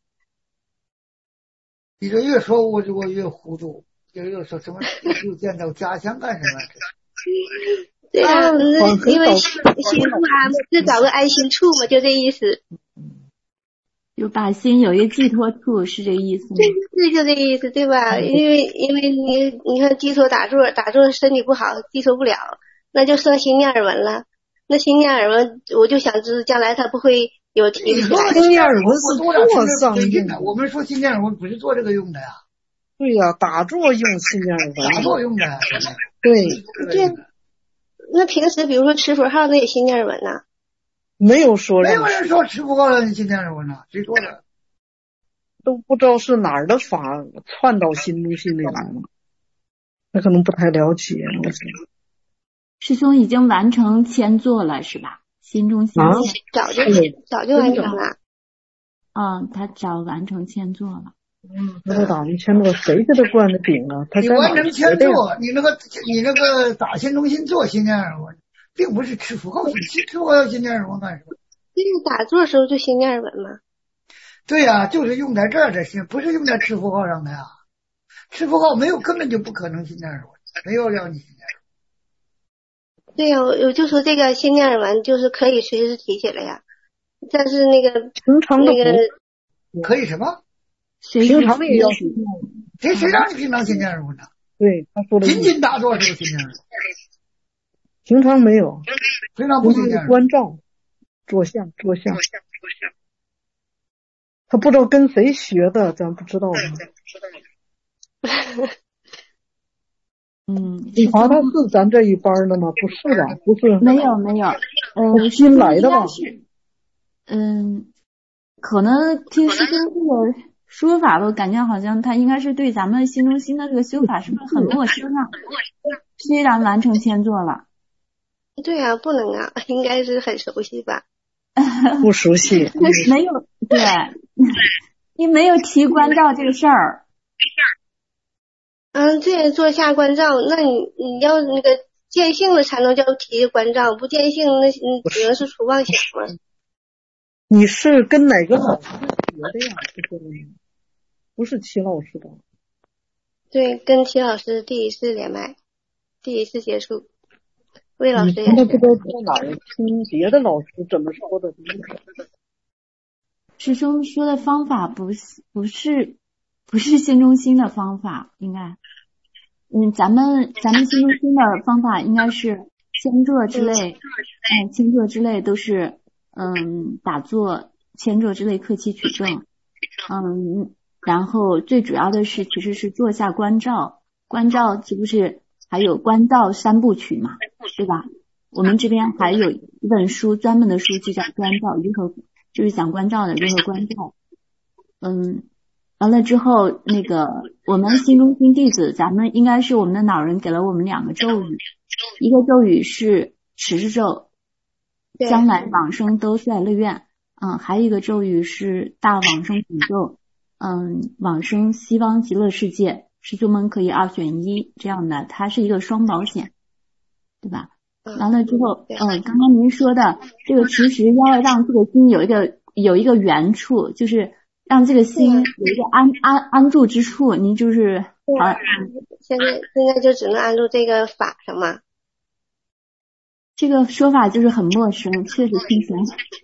你这越说我越糊涂，又说什么又见到家乡干什么？ 对啊，因为心处就找个安心处嘛，就这意思。 就把心有一个寄托处，是这意思吗？ 对，就这意思，对吧？因为你看寄托打坐身体不好，寄托不了，那就剩心念耳闻了。那心念耳闻，我就想知道将来他不会有提起来。 心念耳闻是坐上用的， 我们说心念耳闻不是做这个用的呀。 对呀，打坐用心念耳闻。 打坐用的。 对。 那平时比如说持佛号，那也心念耳闻呐？ 没有说。 没有人说持佛号让你心念耳闻呐，谁说的？ 都不知道是哪儿的法窜到心中心里来了，他可能不太了解。 师兄已经完成千座了是吧？心中心早就完成了。 他早完成千座了。 他都打完千座，谁给他灌的饼啊？他你完成千座，你那个打心中心做心念耳闻，并不是持佛号持佛号要心念耳闻干什么？ 这个打坐的时候就心念耳闻吗？ 对呀，就是用在这儿的心，不是用在持佛号上的呀。持佛号根本就不可能心念耳闻，没有让你心念耳闻。 对呀，我就说这个心念耳闻就是可以随时提起来呀，但是那个平常的可以什么？ 平常的也要谁让你平常心念耳闻呢？ 对，他说的仅仅打坐时候心念耳闻， 平常没有， 平常不心念耳闻。 关照，坐相。他不知道跟谁学的，咱不知道。你华大是咱这一班的吗？不是的，不是。 没有。 新来的吧？ 可能听师兄这个说法，我感觉好像他应该是对咱们心中心的这个修法是不是很陌生啊？虽然完成千座了。 对啊，不能啊，应该是很熟悉吧？ 不熟悉。 没有，对，你没有提关照这个事儿。 对，坐下关照，那你要那个见性了才能叫提关照，不见性那只能是除妄想嘛。 你是跟哪个老师学的呀？不是齐老师的。 对，跟齐老师第一次连麦，第一次接触。魏老师也是。 不知道在哪儿听别的老师怎么说的。 师兄说的方法不是心中心的方法，应该，咱们心中心的方法应该是千坐之类，千坐之类都是打坐，千坐之类克期取证，然后最主要的是其实是坐下关照岂不是还有关照三部曲嘛，对吧？我们这边还有一本书专门的书就叫关照，就是讲关照的，如何关照。完了之后，那个我们心中心弟子，咱们应该是我们的老人给了我们2个咒语，一个咒语是持世咒，将来往生都在乐院，还有一个咒语是大往生品咒，往生西方极乐世界，师兄们可以2选1这样的，它是一个双保险，对吧？完了之后，刚刚您说的这个其实要让这个心有一个原处，就是让这个心有一个安住之处，您就是现在就只能安住这个法上嘛。 这个说法就是很陌生，确实听起来，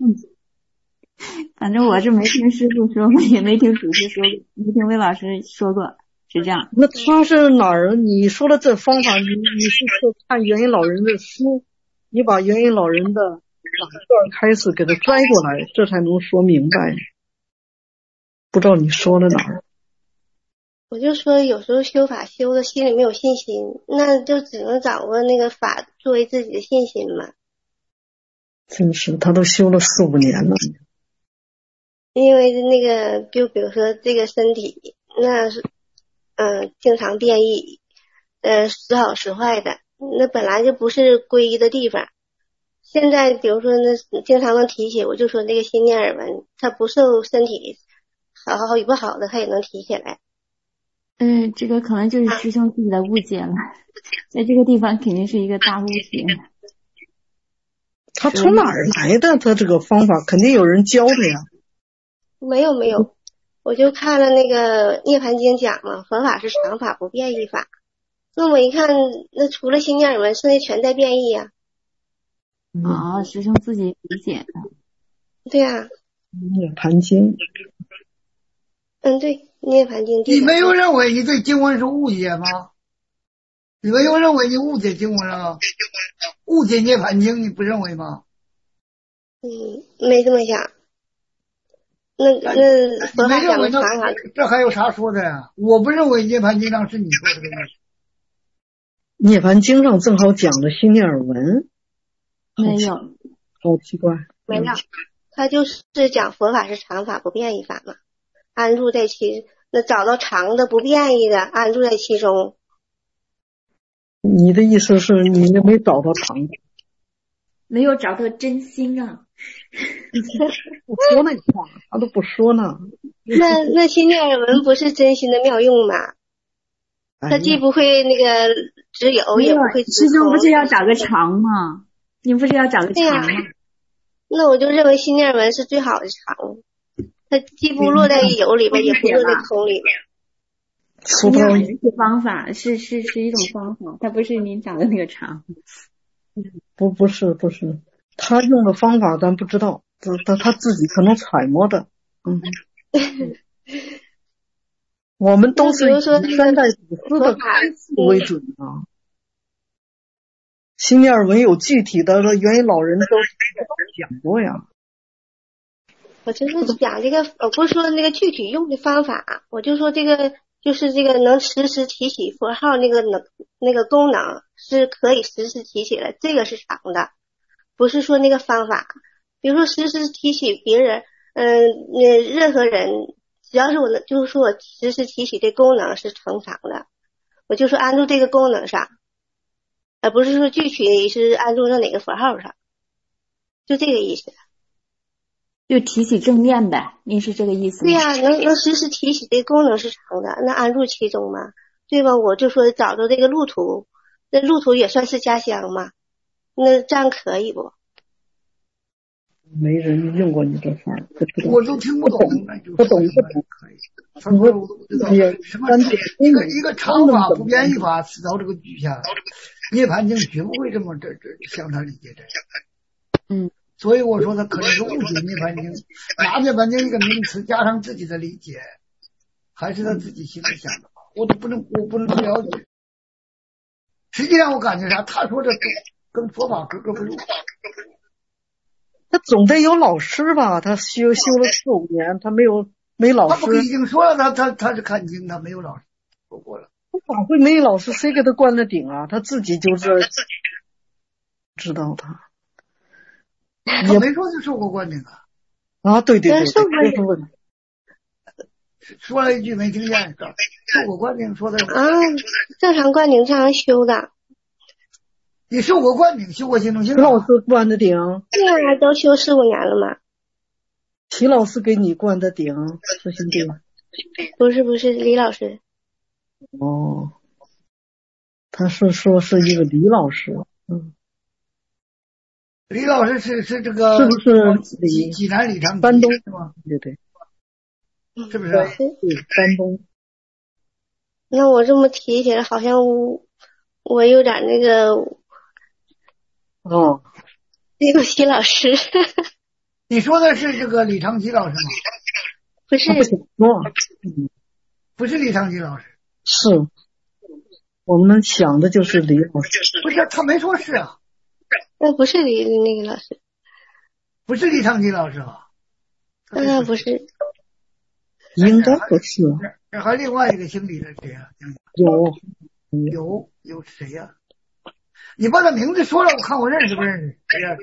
反正我是没听师父说过，也没听祖师说过，没听魏老师说过，是这样。 那他是哪儿？你说的这方法，你是看元音老人的书，你把元音老人的哪段开始给他摘过来，这才能说明白。不知道你说了哪儿？ 我就说有时候修法修的心里没有信心，那就只能掌握那个法作为自己的信心嘛。 真是，他都修了4、5年了。 因为那个就比如说这个身体，那是经常变异，时好时坏的，那本来就不是归一的地方。现在比如说那经常能提起，我就说那个心念耳闻，它不受身体好与不好的，它也能提起来。 这个可能就是师兄自己的误解了，在这个地方肯定是一个大误解。 他从哪儿来的？他这个方法肯定有人教的呀。 没有，我就看了那个《涅槃经》讲嘛，佛法是常法不变异法。那我一看，那除了心念耳闻，剩下全在变异呀。 师兄自己理解的。 对呀。 涅槃经。 对，涅槃经。 你没有认为你对经文是误解吗？你没有认为你误解经文了？误解涅槃经，你不认为吗？ 没这么想。 那佛法讲的常法， 这还有啥说的呀？我不认为涅槃经上是你说这个意思。 涅槃经上正好讲的心念耳闻， 没有， 好奇怪。 没有，他就是讲佛法是常法不变异法嘛，安住在其，那找到常的不变异的，安住在其中。 你的意思是你没找到常的， 没有找到真心啊。 不说那话，他都不说呢。 那心念耳闻不是真心的妙用吗？他既不会那个只有，也不会师兄不是要找个常吗？你不是要找个常吗？ 那我就认为心念耳闻是最好的常，它既不落在有里边，也不落在空里边。 心念耳闻是方法，是一种方法，它不是您讲的那个常。 不是，他用的方法咱不知道，他自己可能揣摩的。我们都是以三代祖师的为准啊。心念耳闻有具体的，原因老人都讲过呀。 我就是讲这个，我不是说那个具体用的方法，我就说这个就是这个能实时提起佛号那个功能是可以实时提起的，这个是常的，不是说那个方法。比如说实时提起别人，任何人，只要是我就是说我实时提起这功能是成常的，我就说安住这个功能上，而不是说具体是安住在哪个佛号上，就这个意思。 就提起正念呗，您是这个意思吗？ 对呀，能实时提起这功能是常的，那安住其中嘛，对吧？我就说找到这个路途，那路途也算是家乡嘛，那这样可以不？ 没人用过你这法儿， 我都听不懂， 不懂。 可以。他说我都不知道什么一个常法不变异法刺到这个局下，涅槃经绝不会这么向他理解的。所以我说他可能是误解涅槃经，拿涅槃经一个名词加上自己的理解，还是他自己心里想的，我不能不了解。实际上我感觉啥，他说的跟佛法格格不入。 他总得有老师吧？他修了4-5年，他没老师。 他不已经说了，他是看经，他没有老师说过了。 他咋会没老师？谁给他灌的顶啊？他自己就是知道他。 他没说就受过灌顶啊。 啊，对， 说了一句没听见，受过灌顶说的啊，正常灌顶这样修的。 你受过灌顶，修过心中心法。 老师灌的顶。 对啊，都修4-5年了嘛。 齐老师给你灌的顶，是兄弟吗？ 不是，李老师。 哦，他是说是一个李老师。 李老师是这个， 是不是济南李长山东是吗？ 对， 是不是？ 对，山东。 那我这么提起来，好像我有点那个。对不起，老师。 你说的是这个李长吉老师吗？ 不是， 不是李长吉老师。 是，我们想的就是李老师。 不是，他没说是啊。 不是那个老师。 不是李长吉老师吧？ 不是。 应该不是。 这还另外一个姓李的谁啊？有谁呀？你把他名字说了，我看我认识不认识？谁呀？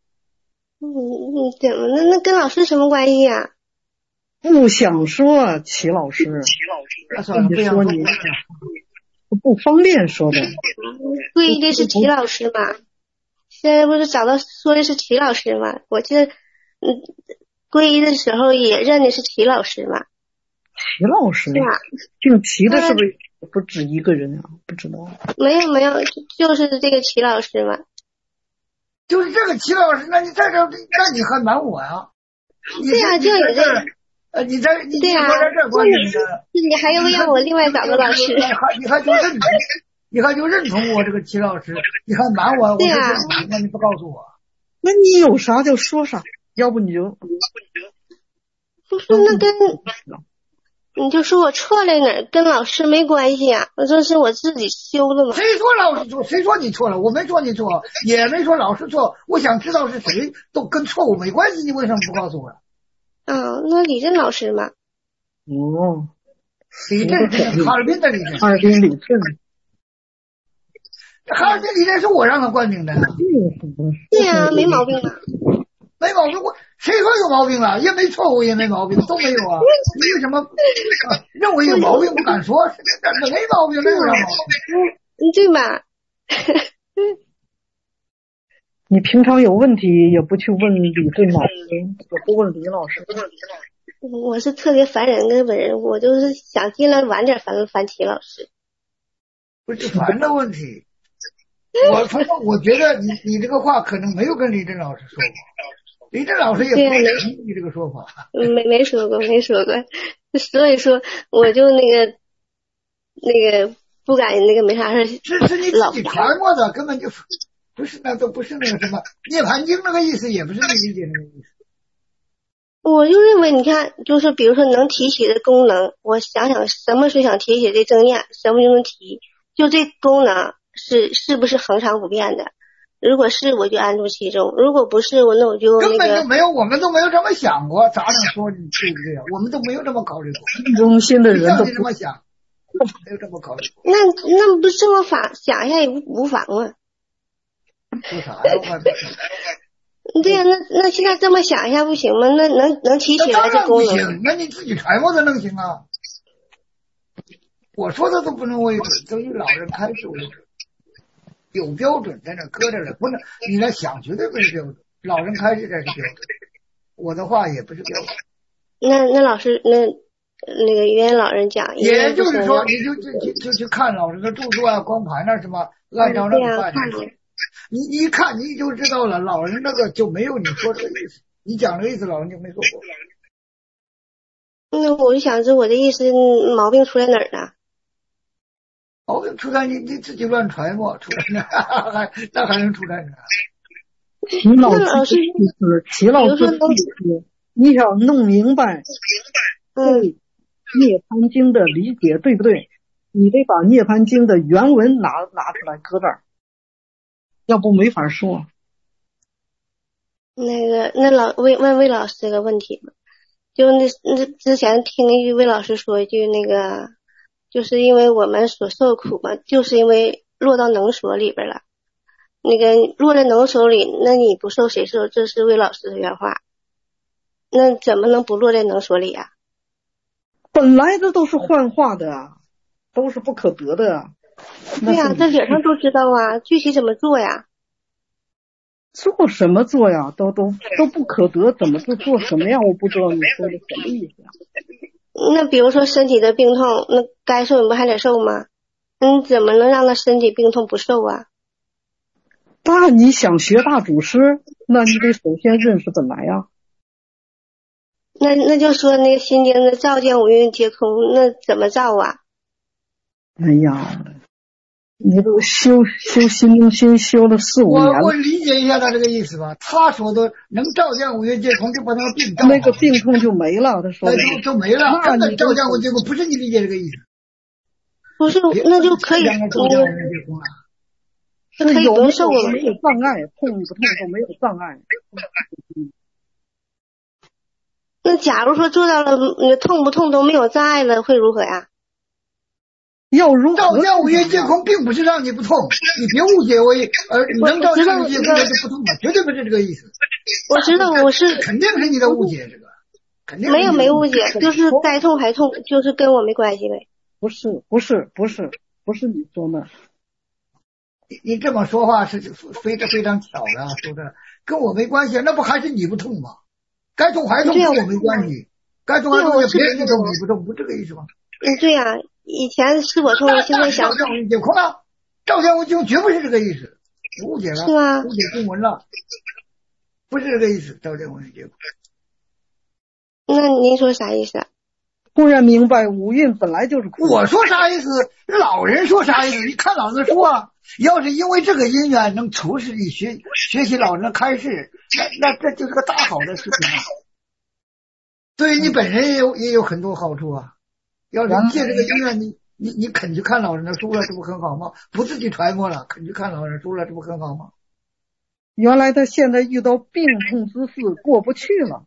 怎么那跟老师什么关系啊？ 不想说齐老师， 算了，不想说你， 不方便说的。 不一定是齐老师嘛？现在不是找到说的是齐老师嘛？我这皈依的时候也认的是齐老师嘛？ 齐老师， 对吧？ 姓齐的是不是不止一个人啊？不知道。 没有，就是这个齐老师嘛。 就是这个齐老师，那你在这，那你还瞒我呀？ 对呀，就有这个。 你说对呀，你还要让我另外找个老师？ 你还就认同我这个齐老师，你还瞒我？ 对呀， 那你不告诉我？ 那你有啥就说啥，要不你就不是那跟。你就说我错了哪儿，跟老师没关系啊，这是我自己修的嘛。 谁说老师错？谁说你错了？我没说你错，也没说老师错。我想知道是谁，都跟错误没关系，你为什么不告诉我？ 那李振老师嘛。 哦， 李振是哈尔滨的李振。 哈尔滨李振。 哈尔滨李振是我让他冠名的呀。 对呀，没毛病啊。 没毛病，谁说有毛病了？也没错误，也没毛病，都没有啊。你为什么认为有毛病不敢说？没毛病，那有啥毛病？ 对吧？ 你平常有问题也不去问李振老师，也不问李老师。 我是特别烦人的本人，我就是想尽量晚点烦齐老师。 不是烦的问题，我觉得你这个话可能没有跟李振老师说过，李振老师也不会同意你这个说法。 没说过，所以说我就那个不敢那个没啥事。 是你自己传过的，根本就不是那都不是那个什么涅槃经那个意思，也不是你理解那个意思。 我就认为，你看，就是比如说能提起的功能，我想想什么时候想提起这正念，什么就能提。就这功能是不是恒常不变的？如果是，我就安住其中；如果不是，那我就根本就没有，我们都没有这么想过。咋能说你对不对？我们都没有这么考虑过。 中心的人都这么想，没有这么考虑过。 那不这么想一下也无妨啊。 说啥呀？ 对呀，那现在这么想一下不行吗？那能提起来这功能？ 不行，那你自己揣摩的能行啊？我说的都不能为准，都以老人开示为准，有标准在那搁着了，不能你来想绝对不是标准，老人开示才是标准，我的话也不是标准。 那老师那个原老人讲， 也就是说，你就去看老人的著作啊、光盘啊什么，按照那个办。你一看你就知道了，老人那个就没有你说这个意思，你讲这个意思，老人就没说过。 那我就想着我的意思，毛病出在哪儿呢？ 毛病出在你自己乱揣摩，出在哪？那还能出在哪？ 齐老师的意思，你想弄明白对涅槃经的理解对不对？你得把涅槃经的原文拿出来搁这儿。要不没法说。 那问魏老师一个问题吧，就那之前听一句魏老师说一句就是因为我们所受苦嘛，就是因为落到能所里边了。那个落在能所里，那你不受谁受？这是魏老师的原话。那怎么能不落在能所里啊？ 本来这都是幻化的啊，都是不可得的啊。 对呀，这理上都知道啊，具体怎么做呀？ 做什么做呀？都不可得，怎么做什么呀？我不知道你说的什么意思呀？ 那比如说身体的病痛，那该受你不还得受吗？你怎么能让他身体病痛不受啊？ 那你想学大祖师，那你得首先认识本来呀。 那就说那个心经的照见五蕴皆空，那怎么照啊？ 哎呀，你都修心中心修了4、5年了。 我理解一下他这个意思吧。他说的能照见五蕴皆空，就把那个病照好， 那个病痛就没了。他说就没了，真的照见五蕴皆空，不是你理解这个意思。 不是，那就可以。 是有没有障碍，痛不痛都没有障碍。 那假如说做到了痛不痛都没有障碍了，会如何呀？ 要如何？ 照见五蕴皆空，并不是让你不痛，你别误解我。你能照见五蕴皆空就不痛吗？绝对不是这个意思。 我知道我是肯定是你的误解，这个肯定没误解，就是该痛还痛，就是跟我没关系呗。 不是你说的。 你这么说话是非常巧的，说的跟我没关系，那不还是你不痛吗？该痛还痛跟我没关系，该痛还痛别人就痛你不痛，不这个意思吗？ 对呀，以前是我痛，现在想照见五蕴皆空了，照见五蕴皆空绝不是这个意思，你误解了， 是吗？ 误解经文了，不是这个意思，照见五蕴皆空。 那您说啥意思啊？ 忽然明白五蕴本来就是苦。 我说啥意思？老人说啥意思？你看老人说啊，要是因为这个因缘能促使你学习老人的开示，那这就是个大好的事情啊！对于你本人也有很多好处啊。要是借这个因缘，你肯去看老人的书了，这不很好吗？不自己揣摩了，肯去看老人书了，这不很好吗？ 原来他现在遇到病痛之事过不去了。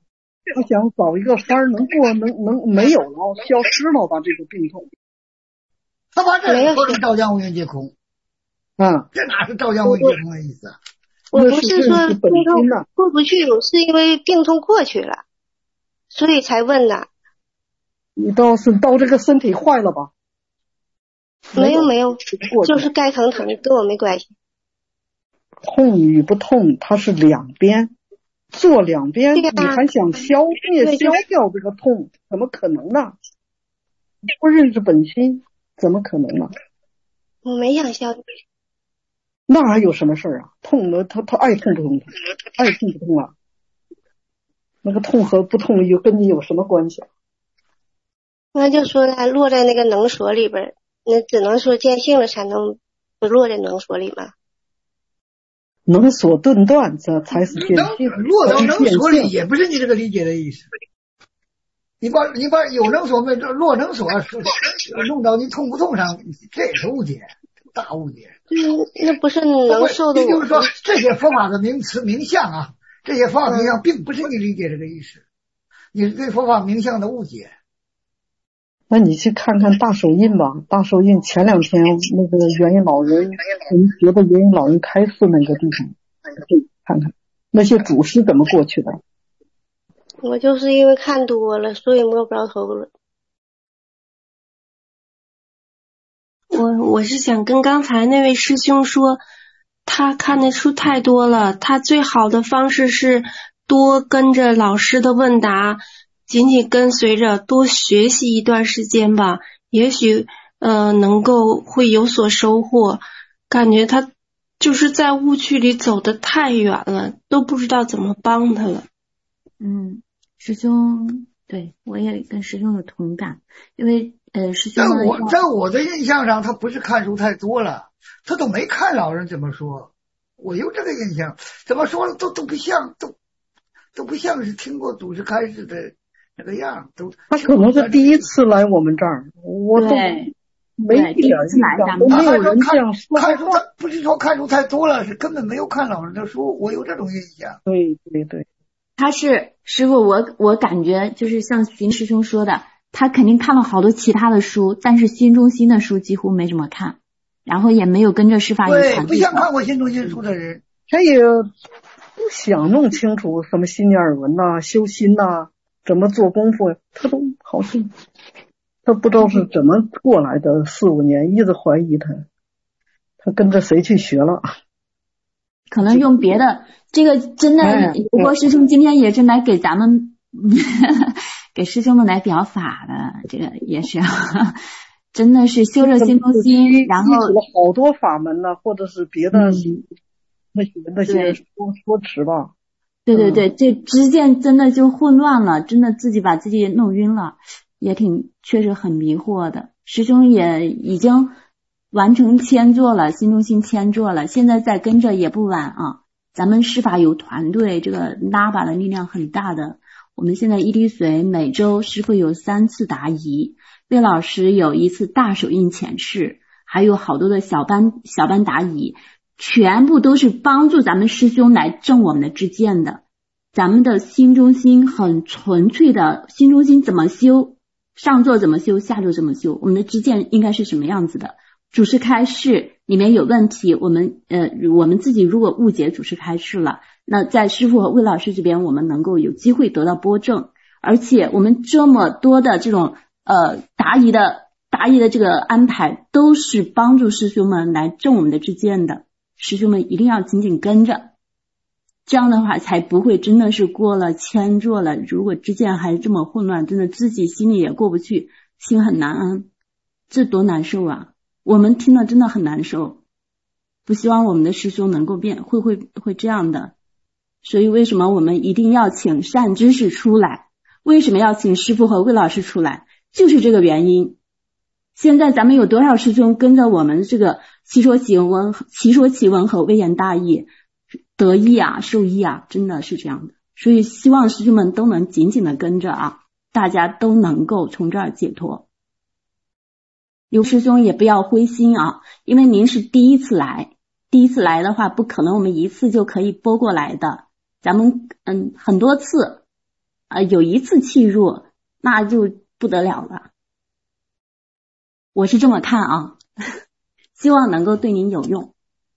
他想找一个法儿能没有了，消失了吧这个病痛。 他把这说成照将五蕴皆空，这哪是照将五蕴皆空的意思啊？ 我不是说病痛过不去，我是因为病痛过去了，所以才问的。 你倒是到这个身体坏了吧？ 没有，就是该疼跟我没关系。 痛与不痛，它是两边，做两边，你还想消掉这个痛，怎么可能呢？不认识本心，怎么可能呢？ 我没想消。 那还有什么事啊？痛了，他爱痛不痛？爱痛不痛啊？那个痛和不痛又跟你有什么关系啊？ 那就说它落在那个能所里边，那只能说见性了才能不落在能所里嘛。 能所顿断，这才是见性。 落到能所里也不是你这个理解的意思。你把有能所没落能所弄到你痛不痛上，这也是误解，大误解。 那不是能受的。 也就是说，这些佛法的名词名相啊，这些佛法名相并不是你理解这个意思，你是对佛法名相的误解。 那你去看看大手印吧，大手印前2天那个元音老人，我们觉得元音老人开示那个地方，看看那些祖师怎么过去的。 我就是因为看多了，所以摸不着头了。 我是想跟刚才那位师兄说，他看的书太多了，他最好的方式是多跟着老师的问答，紧紧跟随着，多学习一段时间吧，也许能够会有所收获。感觉他就是在误区里走得太远了，都不知道怎么帮他了。 师兄，对，我也跟师兄有同感，因为师兄在我的印象上，他不是看书太多了，他都没看老人怎么说，我有这个印象，怎么说了都不像都不像是听过祖师开示的那个样， 他可能是第一次来我们这儿，我都没一点印象，都没有人这样说。 看书他不是说看书太多了，是根本没有看老人的书，我有这种印象。 对， 他是师傅，我感觉就是像徐师兄说的，他肯定看了好多其他的书，但是心中心的书几乎没怎么看，然后也没有跟着师法语传。 对，不像看过心中心书的人， 他也不想弄清楚什么心念耳闻呐、修心呐、怎么做功夫，他都好像他不知道是怎么过来的，4、5年一直怀疑他跟着谁去学了。 可能用别的，这个真的，如果师兄今天也是来给咱们给师兄们来表法的，这个也是真的是修着心中心，然后了好多法门了，或者是别的那些说辞吧。 对，这之间真的就混乱了，真的自己把自己弄晕了，也确实很迷惑的。师兄也已经完成签座了，心中心签座了，现在再跟着也不晚啊。咱们师法有团队，这个拉拔的力量很大的。我们现在一滴水每周师傅有3次答疑，魏老师有1次大手印显示，还有好多的小班答疑，全部都是帮助咱们师兄来正我们的知见的。咱们的心中心很纯粹的，心中心怎么修，上座怎么修，下座怎么修，我们的知见应该是什么样子的。祖师开示里面有问题，我们自己如果误解祖师开示了，那在师父和魏老师这边我们能够有机会得到拨正，而且我们这么多的这种答疑的这个安排都是帮助师兄们来正我们的知见的，师兄们一定要紧紧跟着，这样的话才不会真的是过了签座了，如果知见还是这么混乱，真的自己心里也过不去，心很难安，这多难受啊，我们听了真的很难受，不希望我们的师兄能够会这样的。所以为什么我们一定要请善知识出来，为什么要请师父和魏老师出来，就是这个原因。现在咱们有多少师兄跟着我们这个齐说其文和微言大义得益啊，受益啊，真的是这样的。所以希望师兄们都能紧紧的跟着啊，大家都能够从这儿解脱。刘师兄也不要灰心啊，因为您是第一次来的话，不可能我们一次就可以拨过来的，咱们很多次有一次气弱，那就不得了了。我是这么看啊，希望能够对您有用。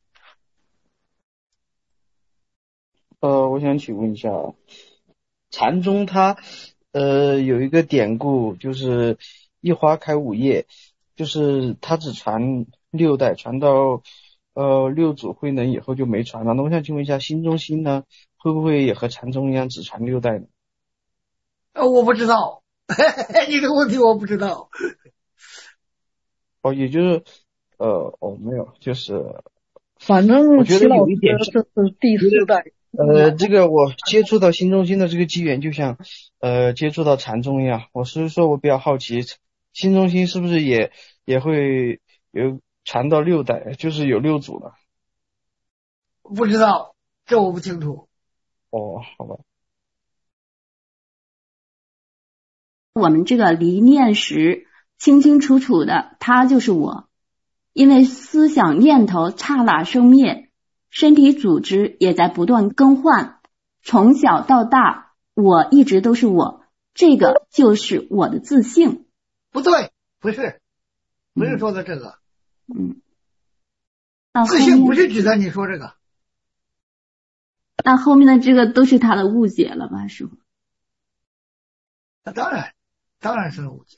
我想请问一下，禅宗它有一个典故，就是一花开5叶，就是它只传6代，传到6祖慧能以后就没传了。那我想请问一下，新中心呢，会不会也和禅宗一样只传6代呢？ 我不知道，你这个问题我不知道。 也就是没有，就是反正我觉得有一点这是第4代。 这个我接触到新中心的这个机缘，就像接触到禅宗一样。我是说我比较好奇，新中心是不是也会有传到6代，就是有6祖了？ 不知道，这我不清楚。 好吧。 我们这个离念时清清楚楚的，它就是我。因为思想念头刹那生灭，身体组织也在不断更换，从小到大我一直都是我，这个就是我的自性。 不对，不是说的这个。自性不是指的你说这个。 那后面的这个都是他的误解了吧，师父？ 那当然是误解。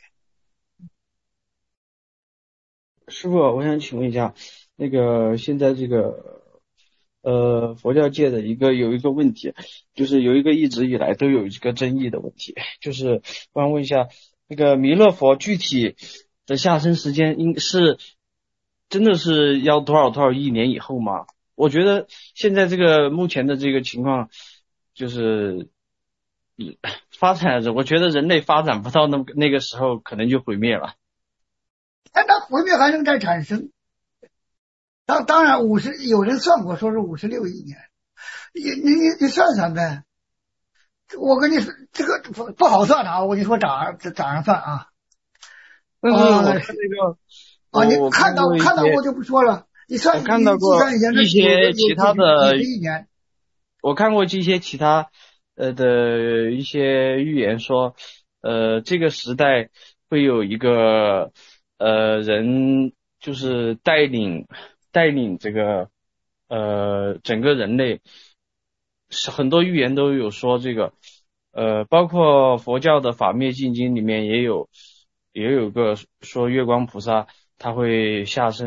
师父，我想请问一下，那个现在这个佛教界的有一个问题，就是有一个一直以来都有一个争议的问题，就是我想问一下，那个弥勒佛具体的下生时间真的是要多少亿年以后吗？我觉得现在这个目前的这个情况，就是发展着，我觉得人类发展不到那个时候，可能就毁灭了。 那毁灭还能再产生？当然有人算过，说是56亿年。你算算呗。我跟你说，这个不好算啊！我跟你说咋样算啊？ 但是我看那个你看到我就不说了。你算， 我看到过一些其他的几十亿年。 我看过一些其他的一些预言说，这个时代会有一个人，就是带领这个整个人类，很多预言都有说这个，包括佛教的法灭尽经里面也有个说月光菩萨他会下世，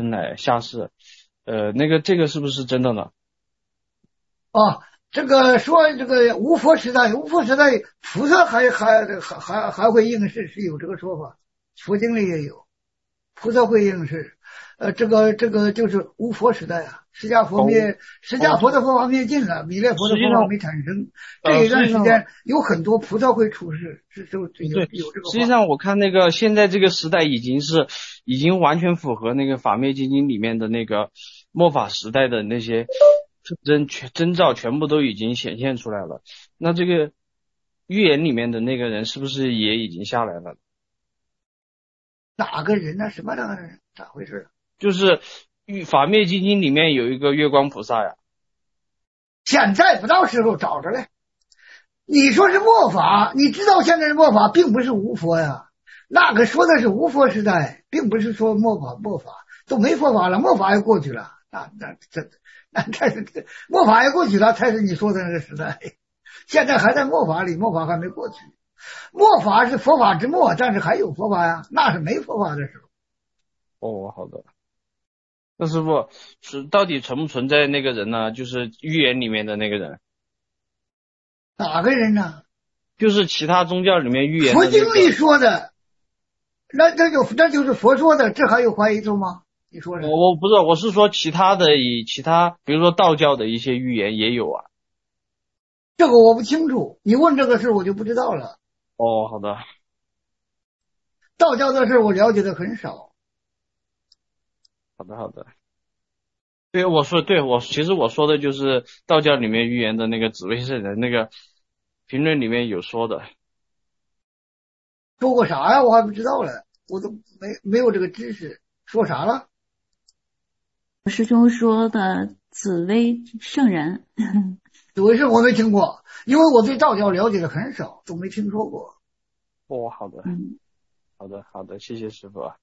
这个是不是真的呢？ 这个说这个无佛时代菩萨还会应世，是有这个说法，佛经里也有，菩萨会应世。这个就是无佛时代啊，释迦佛的佛法灭尽了，弥勒佛的佛法没产生，这一段时间有很多菩萨会出世，有这个话。 实际上我看那个现在这个时代已经完全符合那个法灭经里面的那个末法时代的那些征兆全部都已经显现出来了。那这个预言里面的那个人是不是也已经下来了？ 哪个人呢？什么那个人？咋回事？ 就是法灭经经里面有一个月光菩萨呀。 现在不到时候找着嘞。你说是末法，你知道现在的末法并不是无佛呀，那个说的是无佛时代，并不是说末法都没佛法了，末法也过去了，这末法也过去了，才是你说的那个时代。现在还在末法里，末法还没过去。末法是佛法之末，但是还有佛法呀，那是没佛法的时候。 好的。那师父到底存不存在那个人呢？就是预言里面的那个人。 哪个人呢？ 就是其他宗教里面预言的佛经里说的，那就是佛说的，这还有怀疑处吗？你说的？ 我不是，我是说其他，比如说道教的一些预言也有啊。 这个我不清楚，你问这个事我就不知道了。 好的。 道教的事我了解的很少。 好的。其实我说的就是道教里面预言的那个紫微圣人，那个评论里面有说的。 说过啥呀？我还不知道了，我都没有这个知识。说啥了？ 师兄说的紫微圣人。 紫微圣我没听过， 因为我对道教了解的很少，都没听说过。 哦，好的，好的，谢谢师傅。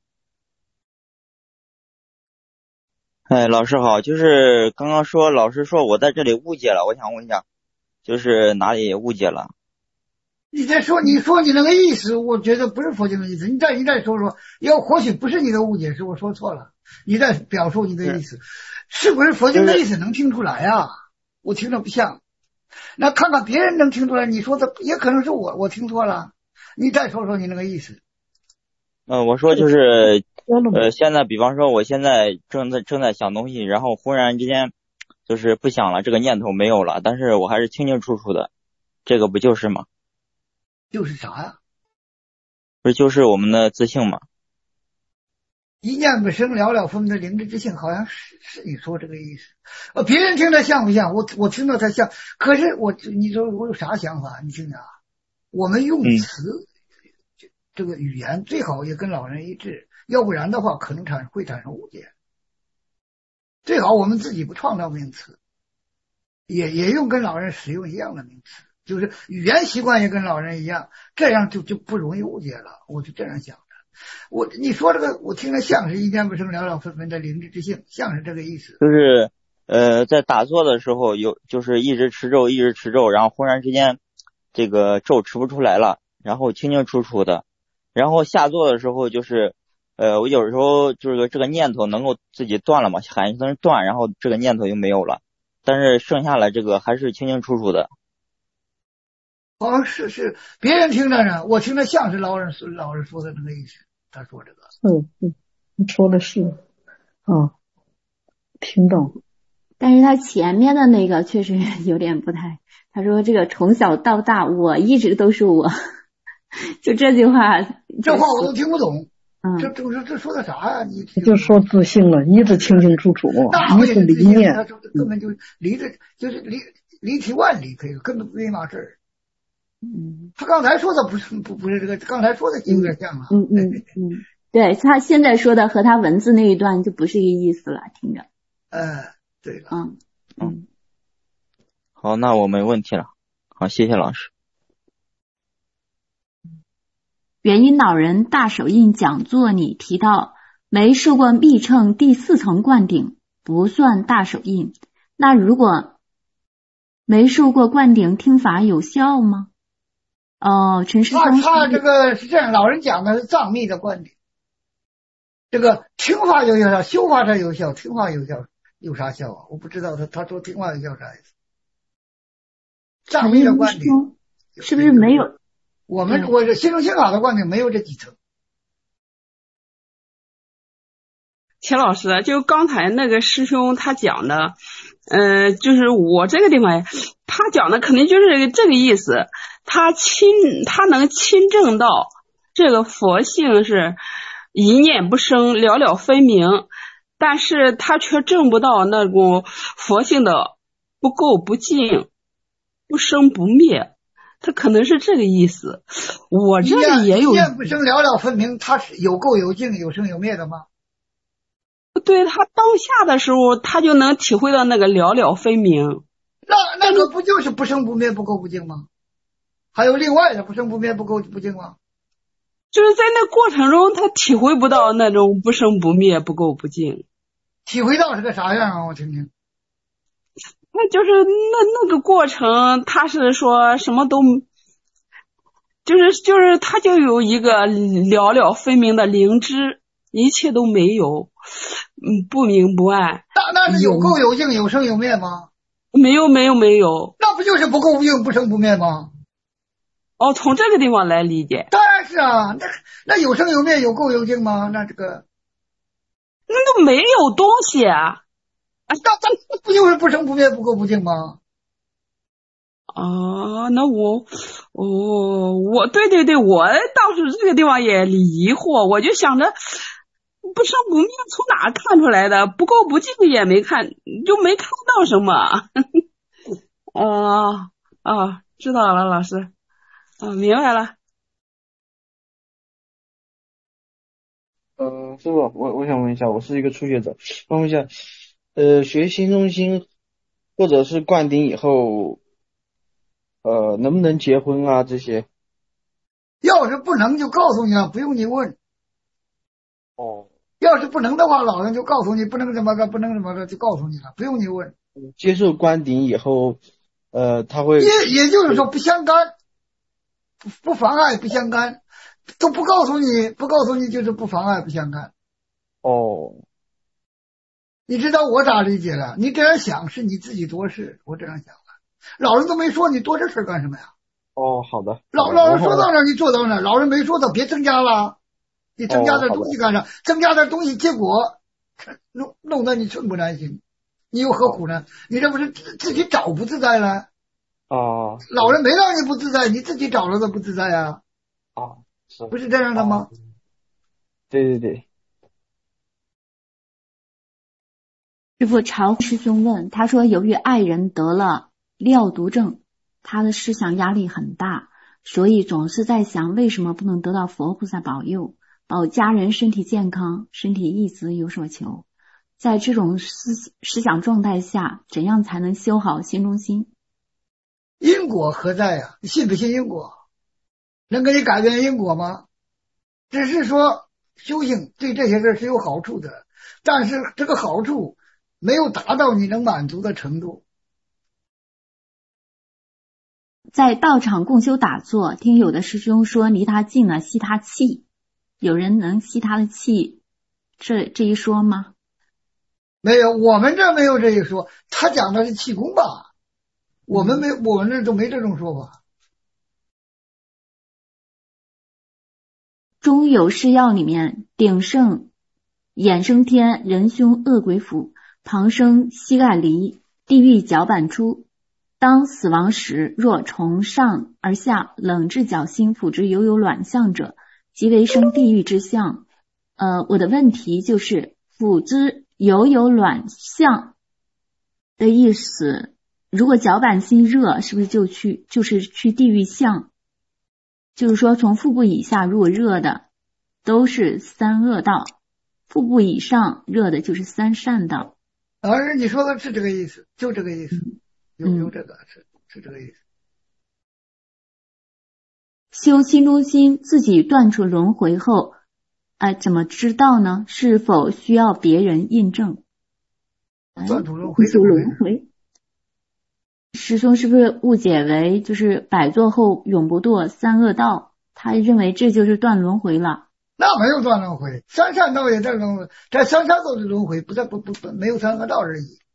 哎，老师好，就是刚刚说老师说我在这里误解了，我想问一下，就是哪里误解了？ 你说你那个意思，我觉得不是佛经的意思。你再说说，或许不是你的误解，是我说错了。你再表述你的意思，是不是佛经的意思能听出来啊？我听着不像。那看看别人能听出来，你说的也可能是我听错了。你再说说你那个意思。 我说就是现在比方说我现在正在想东西，然后忽然之间就是不想了，这个念头没有了，但是我还是清清楚楚的，这个不就是吗？ 就是啥呀？ 不是就是我们的自性吗？ 一念不生，了了分明的灵智之性，好像是你说这个意思。别人听着像不像？我听到他像，可是你说我有啥想法？你听着啊，我们用词这个语言最好也跟老人一致，要不然的话可能会产生误解。最好我们自己不创造名词，也用跟老人使用一样的名词，就是语言习惯也跟老人一样，这样就不容易误解了。我是这样想的。你说这个我听着像是一念不生，了了分明的灵智之性，像是这个意思。 就是在打坐的时候就是一直持咒，然后忽然之间这个咒持不出来了，然后清清楚楚的，然后下坐的时候就是我有时候就是这个念头能够自己断了嘛，喊一声断，然后这个念头就没有了，但是剩下来这个还是清清楚楚的。 是别人听着呢，我听着像是老人说的那个意思。他说这个你说的是听到， 但是他前面的那个确实有点不太。他说这个从小到大我一直都是我，就这句话， 这话我都听不懂。这说的啥呀？你就说自信了，一直清清楚楚，一直理念， 他说根本就就是离题万里，可以根本没嘛事儿。他刚才说的不是这个，刚才说的有点像啊。 对，他现在说的和他文字那一段就不是一个意思了，听着。 对了。 好，那我没问题了。好，谢谢老师。 元音老人大手印讲座里提到，没受过密乘第4层灌顶不算大手印，那如果没受过灌顶听法有效吗？陈师兄， 他这个是这样，老人讲的是藏密的灌顶，这个听法有效，修法才有效，听法有效有啥效啊？我不知道他说听话有效啥意思？藏密的灌顶是不是没有？ 我这心中心法的灌顶没有这几层。 田老师，就刚才那个师兄他讲的，就是我这个地方，他讲的肯定就是这个意思。他能亲证到这个佛性是一念不生，了了分明，但是他却证不到那种佛性的不垢不净，不生不灭。他可能是这个意思。我这里也有一念不生，了了分明，他是有垢有净，有生有灭的吗？ 对，他当下的时候，他就能体会到那个了了分明。 那个不就是不生不灭，不垢不净吗？还有另外的不生不灭，不垢不净吗？ 就是在那过程中，他体会不到那种不生不灭，不垢不净。 体会到是个啥样啊？我听听。 那就是那个过程，他是说什么都，就是他就有一个了了分明的灵知，一切都没有，不明不暗。 那是有垢有净，有生有灭吗？ 没有。 那不就是不垢不净，不生不灭吗？ 从这个地方来理解。 当然是啊，那有生有灭，有垢有净吗？那这个那都没有东西啊。 那不就是不生不灭，不垢不净吗？ 那我对，我倒是这个地方也疑惑，我就想着不生不灭从哪看出来的，不垢不净也没看，就没看到什么。知道了，老师。明白了。 师傅，我想问一下，我是一个初学者，问一下，学心中心或者是灌顶以后， 能不能结婚啊这些？ 要是不能就告诉你了，不用你问。 哦， 要是不能的话，老人就告诉你不能怎么着，不能怎么着，就告诉你了，不用你问。 接受官顶以后，他会也就是说不相干，不妨碍，不相干，都不告诉你就是不妨碍，不相干。 哦， 你知道我咋理解了？你这样想是你自己多事，我这样想的。老人都没说，你多这事干什么呀？ 哦，好的。 老人说到哪儿你做到哪儿，老人没说到别增加了，你增加点东西干啥？增加点东西，结果弄得你寸步难行，你又何苦呢？你这不是自己找不自在了？ 哦， 老人没让你不自在，你自己找了的不自在啊。 哦，是不是这样的吗？ 对对对。 师父，朝师兄问，他说由于爱人得了尿毒症，他的思想压力很大，所以总是在想为什么不能得到佛菩萨保佑，保家人身体健康，身体一直有所求。在这种思想状态下，怎样才能修好心中心？ 因果何在呀？你信不信因果？能给你改变因果吗？只是说修行对这些事是有好处的，但是这个好处没有达到你能满足的程度。 在道场共修打坐，听有的师兄说离他近了吸他气，有人能吸他的气，这一说吗？ 没有，我们这没有这一说，他讲的是气功吧？我们这都没这种说法。 中有释药里面，鼎盛衍生天，人凶恶鬼府，旁生膝盖离，地狱脚板出。当死亡时，若从上而下冷至脚心，辅之有卵相者，即为生地狱之相。我的问题就是，辅之有卵相的意思，如果脚板心热，是不是就是去地狱相？就是说从腹部以下如果热的都是三恶道，腹部以上热的就是三善道。 你说的是这个意思，就这个意思，有这个是这个意思。 修心中心，自己断除轮回后，怎么知道呢？是否需要别人印证？ 断除轮回， 师兄是不是误解为就是百作后永不堕三恶道？他认为这就是断轮回了。 那没有断轮回，三善道也在轮回，这三善都是轮回，不没有三恶道而已。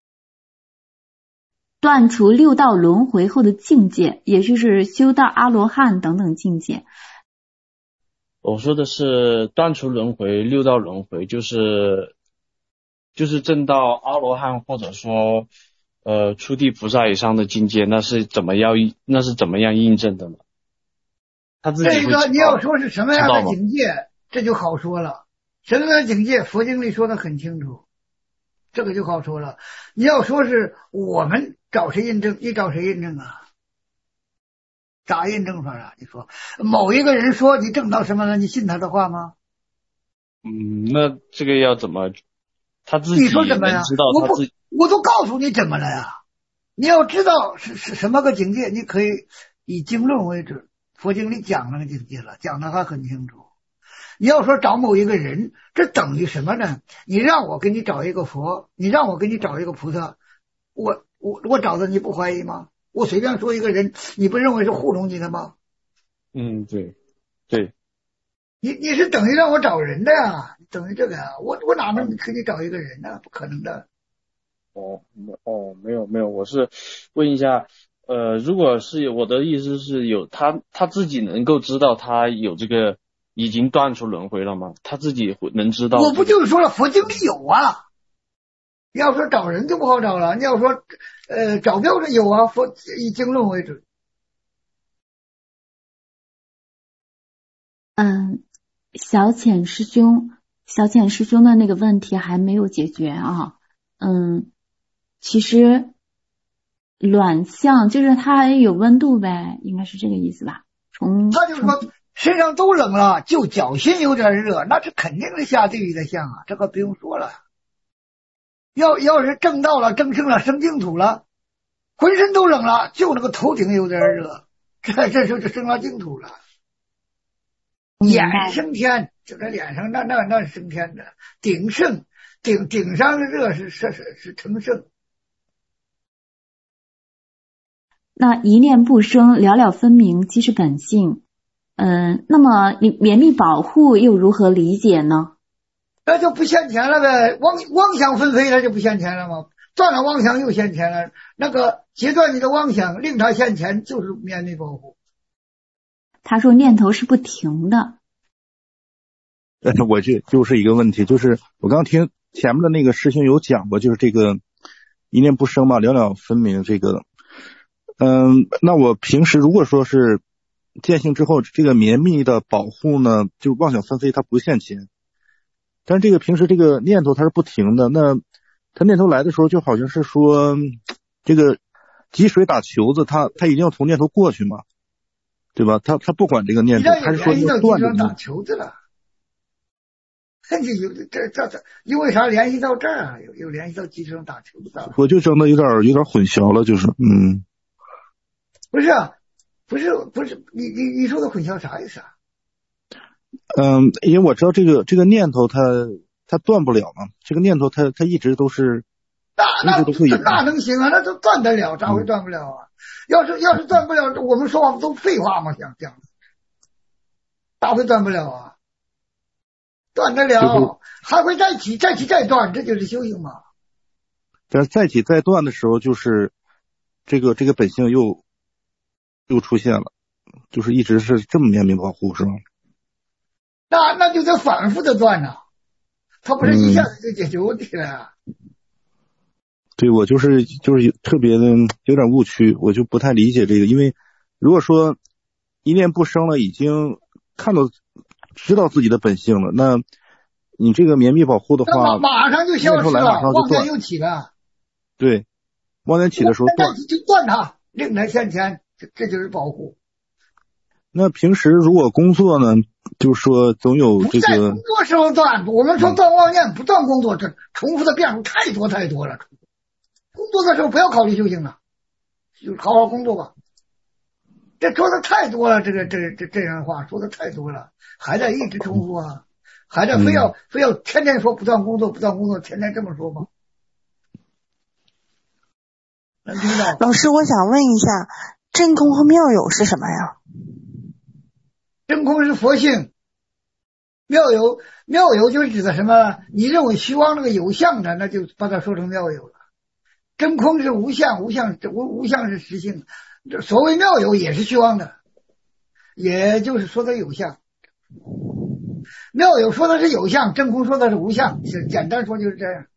断除六道轮回后的境界，也就是修到阿罗汉等等境界。 我说的是断除轮回，六道轮回就是证到阿罗汉或者说初地菩萨以上的境界，那是怎么样印证的呢？他自己这个你要说是什么样的境界，这就好说了。什么样的境界，佛经里说的很清楚，这个就好说了。你要说是我们找谁印证，你找谁印证啊？咋印证法啊？你说某一个人说你证到什么了，你信他的话吗？ 那这个要怎么？他自己你说什么呀？我都告诉你怎么了呀？你要知道是什么个境界，你可以以经论为准。佛经里讲那个境界了，讲的还很清楚。你要说找某一个人，这等于什么呢？你让我给你找一个佛，你让我给你找一个菩萨，我找的你不怀疑吗？我随便说一个人，你不认为是糊弄你的吗？ 对。 你是等于让我找人的呀，等于这个呀，我哪能给你找一个人呢？不可能的。 没有，我是问一下。如果是我的意思是有他自己能够知道他有这个已经断出轮回了吗？他自己能知道？ 我不就是说了，佛经里有啊。你要说找人就不好找了，你要说找标准有啊，佛以经论为准。 小浅师兄的那个问题还没有解决啊。其实卵相就是它有温度呗，应该是这个意思吧？ 他就说身上都冷了，就脚心有点热，那是肯定是下地狱的相啊，这个不用说了。要是证到了，证生了，生净土了， 浑身都冷了，就那个头顶有点热，这就升到净土了。眼升天，就在脸上那是升天的，顶上的热是成圣。 那一念不生，了了分明，即是本性。那么绵密保护又如何理解呢？ 那就不现前了呗，妄想纷飞了就不现前了吗？断了妄想又现前了，那个截断你的妄想，令它现前，就是绵密保护。 他说念头是不停的。 我就是一个问题，就是我刚听前面的那个师兄有讲过，就是这个一念不生嘛，了了分明这个。那我平时如果说是见性之后，这个绵密的保护呢，就妄想纷飞它不现前，但是这个平时这个念头它是不停的，那它念头来的时候就好像是说这个积水打球子，它一定要从念头过去嘛，对吧？它不管这个念头，它是说要断的。 打球子了，这因为啥联系到这儿啊？有联系到积水上打球子。 我就真的有点混淆了，就是不是，你说的混淆啥意思啊？ 因为我知道这个念头它断不了嘛，这个念头它一直都是，一直都会有。 那能行啊？那都断得了，咋会断不了啊？要是断不了，我们说话都废话嘛，讲咋会断不了啊？断得了，还会再起再断，这就是修行嘛。 但是再起再断的时候，就是这个本性又出现了，就是一直是这么绵密保护，是吧？ 那就得反复的断呐，它不是一下子就解决问题了。 对，我就是特别的有点误区，我就不太理解这个，因为如果说一念不生了，已经知道自己的本性了，那你这个绵密保护的话， 马上就消失了，妄想又起了。 对，妄想起的时候断， 就断它，令它现前，这就是保护。 那平时如果工作呢，就是说总有这个。 在工作时候断，我们说断妄念，不断工作，这重复的变数太多了。工作的时候不要考虑修行了，就好好工作吧。这说的太多了，这样的话说的太多了，还在一直重复啊，还在非要天天说不断工作，天天这么说吗？能听到？ 老师，我想问一下，真空和妙有是什么呀？ 真空是佛性，妙有就指的什么？你认为虚妄那个有相的，那就把它说成妙有了。真空是无相是实性，所谓妙有也是虚妄的，也就是说的有相。妙有说的是有相，真空说的是无相，简单说就是这样。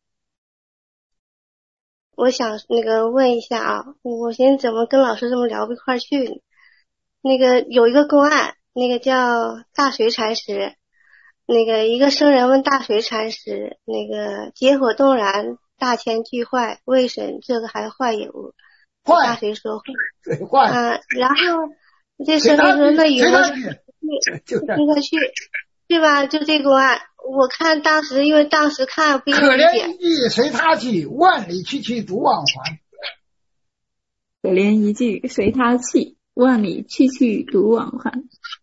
我想问一下啊，我寻思怎么跟老师这么聊不一块去呢？有一个公案，叫大水禅师，一个僧人问大水禅师，结火动燃，大千俱坏，为神这个还坏有？大水说坏。然后这僧人说那有个去对吧？就这公案，我看当时因为当时看不一定理解。 可怜一句随他去，万里去独往还。 可怜一句随他去，万里去独往还。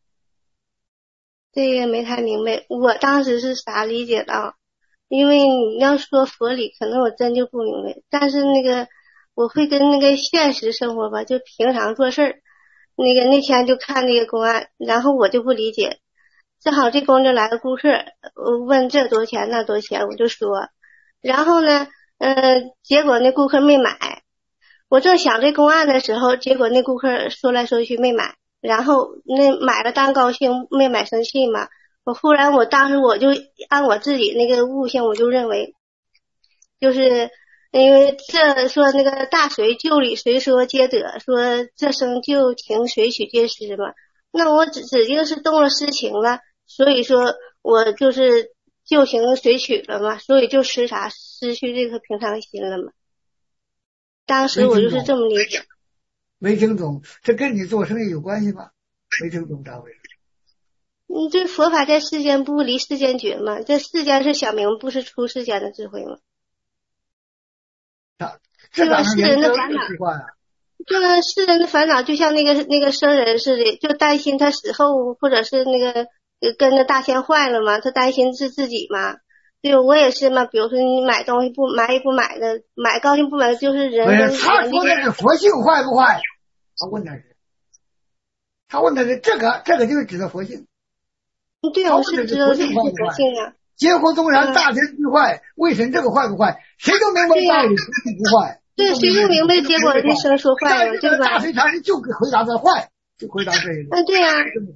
这个没太明白，我当时是啥理解的？因为你要说佛理，可能我真就不明白。但是我会跟现实生活吧，就平常做事儿。那天就看那个公案，然后我就不理解。正好这公就来个顾客，问这多少钱那多少钱，我就说。然后呢，结果那顾客没买。我正想这公案的时候，结果那顾客说来说去没买。然后买了当高兴，没买生气嘛。我当时我就按我自己悟性，我就认为，就是因为这说大水旧里谁说皆得，说这生旧情谁许皆失嘛。那我指定是动了私情了，所以说我就是旧情谁取了嘛，所以就失去这个平常心了嘛。当时我就是这么理解。 没听懂，这跟你做生意有关系吗？没听懂咋回事？ 这佛法在世间不离世间觉嘛，这世间是小明，不是出世间的智慧吗？ 这个世人的烦恼，这个世人的烦恼就像那个生人似的，就担心他死后或者是那个跟着大仙坏了嘛，他担心是自己嘛。对，我也是嘛。比如说你买东西不买买的，买高兴不买的，就是人跟人。 他说的是佛性坏不坏？他问的是这个就是指的佛性。 对，我是知道这是佛性啊。 结果纵然大神俱坏，为神这个坏不坏？谁都明白道理不坏。 对，谁都明白结果那生说坏了，对吧？ 大水禅师就回答他坏，就回答这一个。 对呀。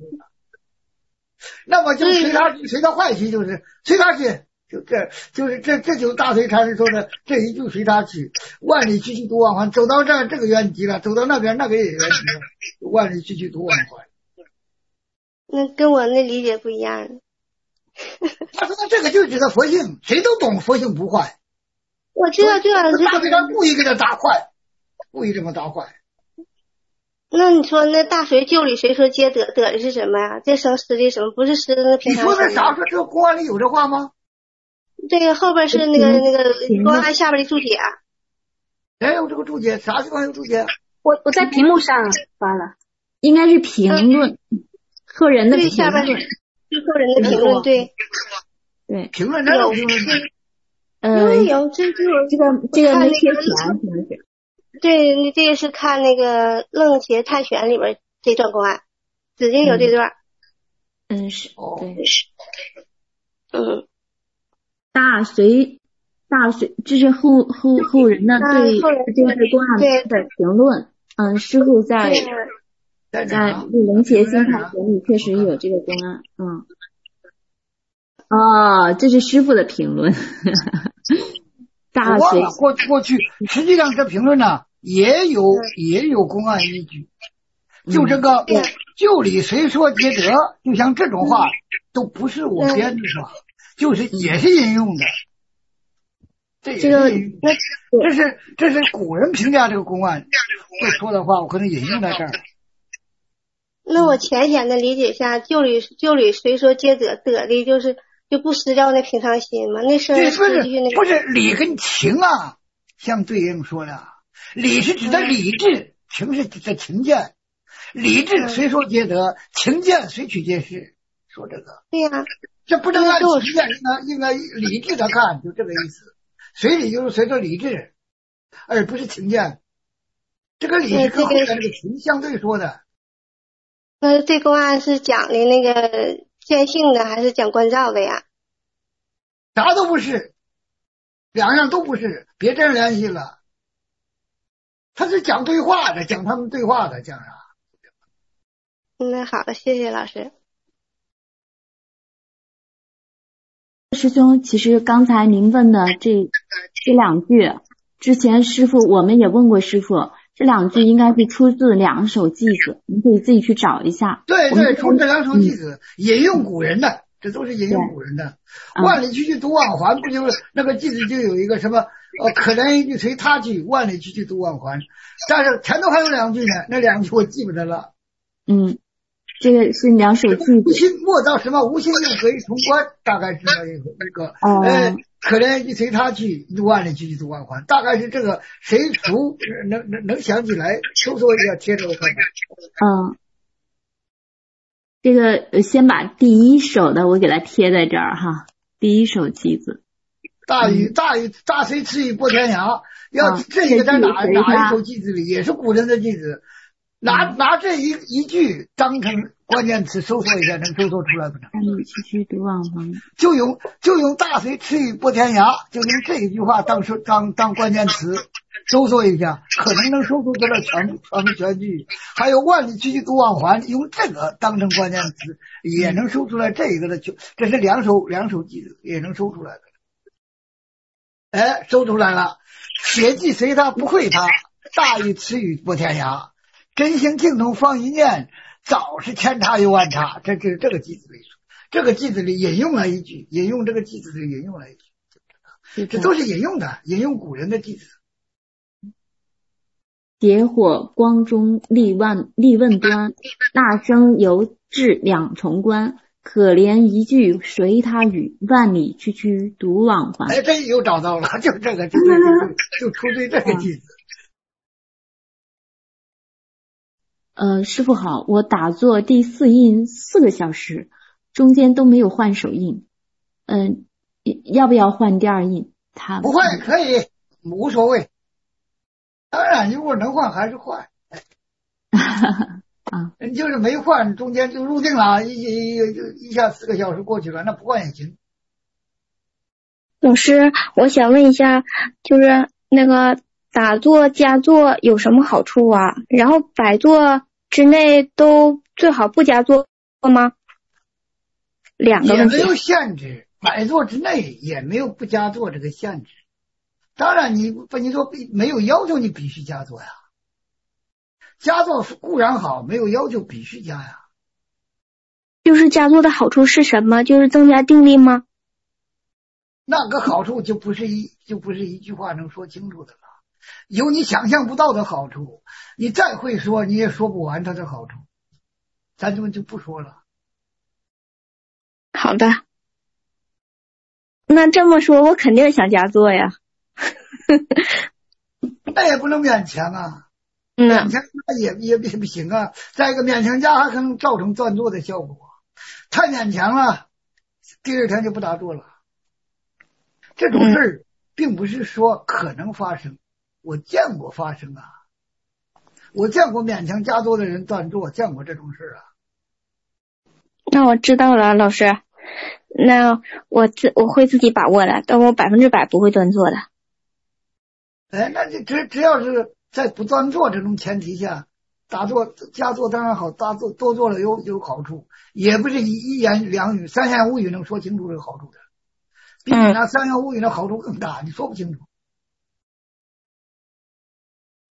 那么就随他坏去，就是随他去。这就是大隋禅师说的这一句随他去，万里去多万还，走到这儿这个圆寂了，走到那边那个也圆寂了，万里去多万还。 那跟我那理解不一样。 他说的这个就指的佛性，谁都懂佛性不坏。 我知道， 大隋禅故意给他打坏，故意这么打坏。 那你说那大隋旧里谁说皆得的是什么呀？这生实的什么？不是实的平常。 你说的啥？说这个公案里有这话吗？ 这个后边是那个公案下边的注解。 哎，有这个注解，啥地方有注解？ 我在屏幕上发了，应该是评论，后人的评论。 下边是后人的评论，对。 对， 评论哪有评论？ 有这个没贴全，可能是。 对，你这个是看那个《楞伽探玄》里边这段公案，指定有这段。 是，对。大隋，这是后人的对这个公案的评论。师父在《楞伽新探玄》里确实有这个公案。这是师父的评论。大隋过去，实际上这评论呢也有公案依据。就这个旧理随说皆得，就像这种话都不是我编的话，就是也是引用的。这是古人评价这个公案会说的话，我可能引用在这儿。 那我浅显的理解一下，旧理随说皆得，得的就不失掉那平常心嘛。那是不是理跟情啊相对应说的，理是指的理智，情是指的情见。理智随说皆得，情见随取皆是。说这个， 对呀， 这不能按情见，应该理智的看，就这个意思。随理就是随着理智，而不是情见。这个理是跟后面这个情相对说的。 那这公案是讲的那个见性的，还是讲关照的呀？ 啥都不是，两样都不是，别这样联系了。他是讲对话的，讲他们对话的，讲啥？ 那好了，谢谢老师。 师兄，其实刚才您问的这两句，之前师父我们也问过师父，这两句应该是出自两首偈子，您可以自己去找一下。 对，出这两首偈子，引用古人的，这都是引用古人的。万里去独往还，不就是那个偈子就有一个什么可怜一句随他去，万里去独往还。但是前头还有两句呢，那两句我记不得了。 这个是两首句子。 无心莫到什么无心又回重关，大概是一个可怜一句随他去，万里去独往还，大概是这个，谁熟能想起来，搜索一下贴着我看看。 这个先把第一首的我给它贴在这儿哈，第一首偈子。 大隋赐予拨天涯，要这个在哪一首偈子里，也是古人的偈子。拿这一句当成关键词搜索一下，能搜索出来不能？就用大隋赐予拨天涯，就用这一句话当关键词搜索一下，可能能搜索出来全句。还有万里去独往还，用这个当成关键词也能搜出来这个的，这是两首句子也能搜出来的。搜出来了，写记随他不会他，大禹赐予拨天涯。真行净土方一念，早是千差又万差。这个偈子里说，这个偈子里引用了一句，引用这个偈子里引用了一句，这都是引用的，引用古人的偈子。 劫火光中立问端，大声犹至两重关。 可怜一句随他语，万里区区独往还。 哎，这又找到了，就这个，就出对这个句子。 师父好，我打坐第4印4个小时，中间都没有换手印。要不要换第2印？ 不换可以，无所谓。当然，如果能换还是换。你就是没换，中间就入定了，一下4个小时过去了，那不换也行。 老师，我想问一下，就是那个打坐、加坐有什么好处啊？然后摆坐之内都最好不加坐吗？2个问题。 也没有限制，摆坐之内也没有不加坐这个限制。当然你说没有要求你必须加坐呀。加坐固然好，没有要求必须加呀。 就是加坐的好处是什么？就是增加定力吗？ 那个好处就不是一句话能说清楚的了，有你想象不到的好处，你再会说你也说不完它的好处，咱就不说了。 好的，那这么说我肯定想加坐呀。 那也不能勉强啊。勉强也不行啊，再一个勉强加还可能造成断坐的效果，太勉强了，第2天就不打坐了。这种事儿并不是说可能发生，我见过发生啊，我见过勉强加坐的人断坐，见过这种事啊。 那我知道了，老师，那我会自己把握的，但我100%不会断坐的。 哎，那就只要是在不断坐这种前提下，打坐加坐当然好，打坐多做了有好处，也不是一言2语3言5语能说清楚这个好处的，比你那3言5语的好处更大，你说不清楚。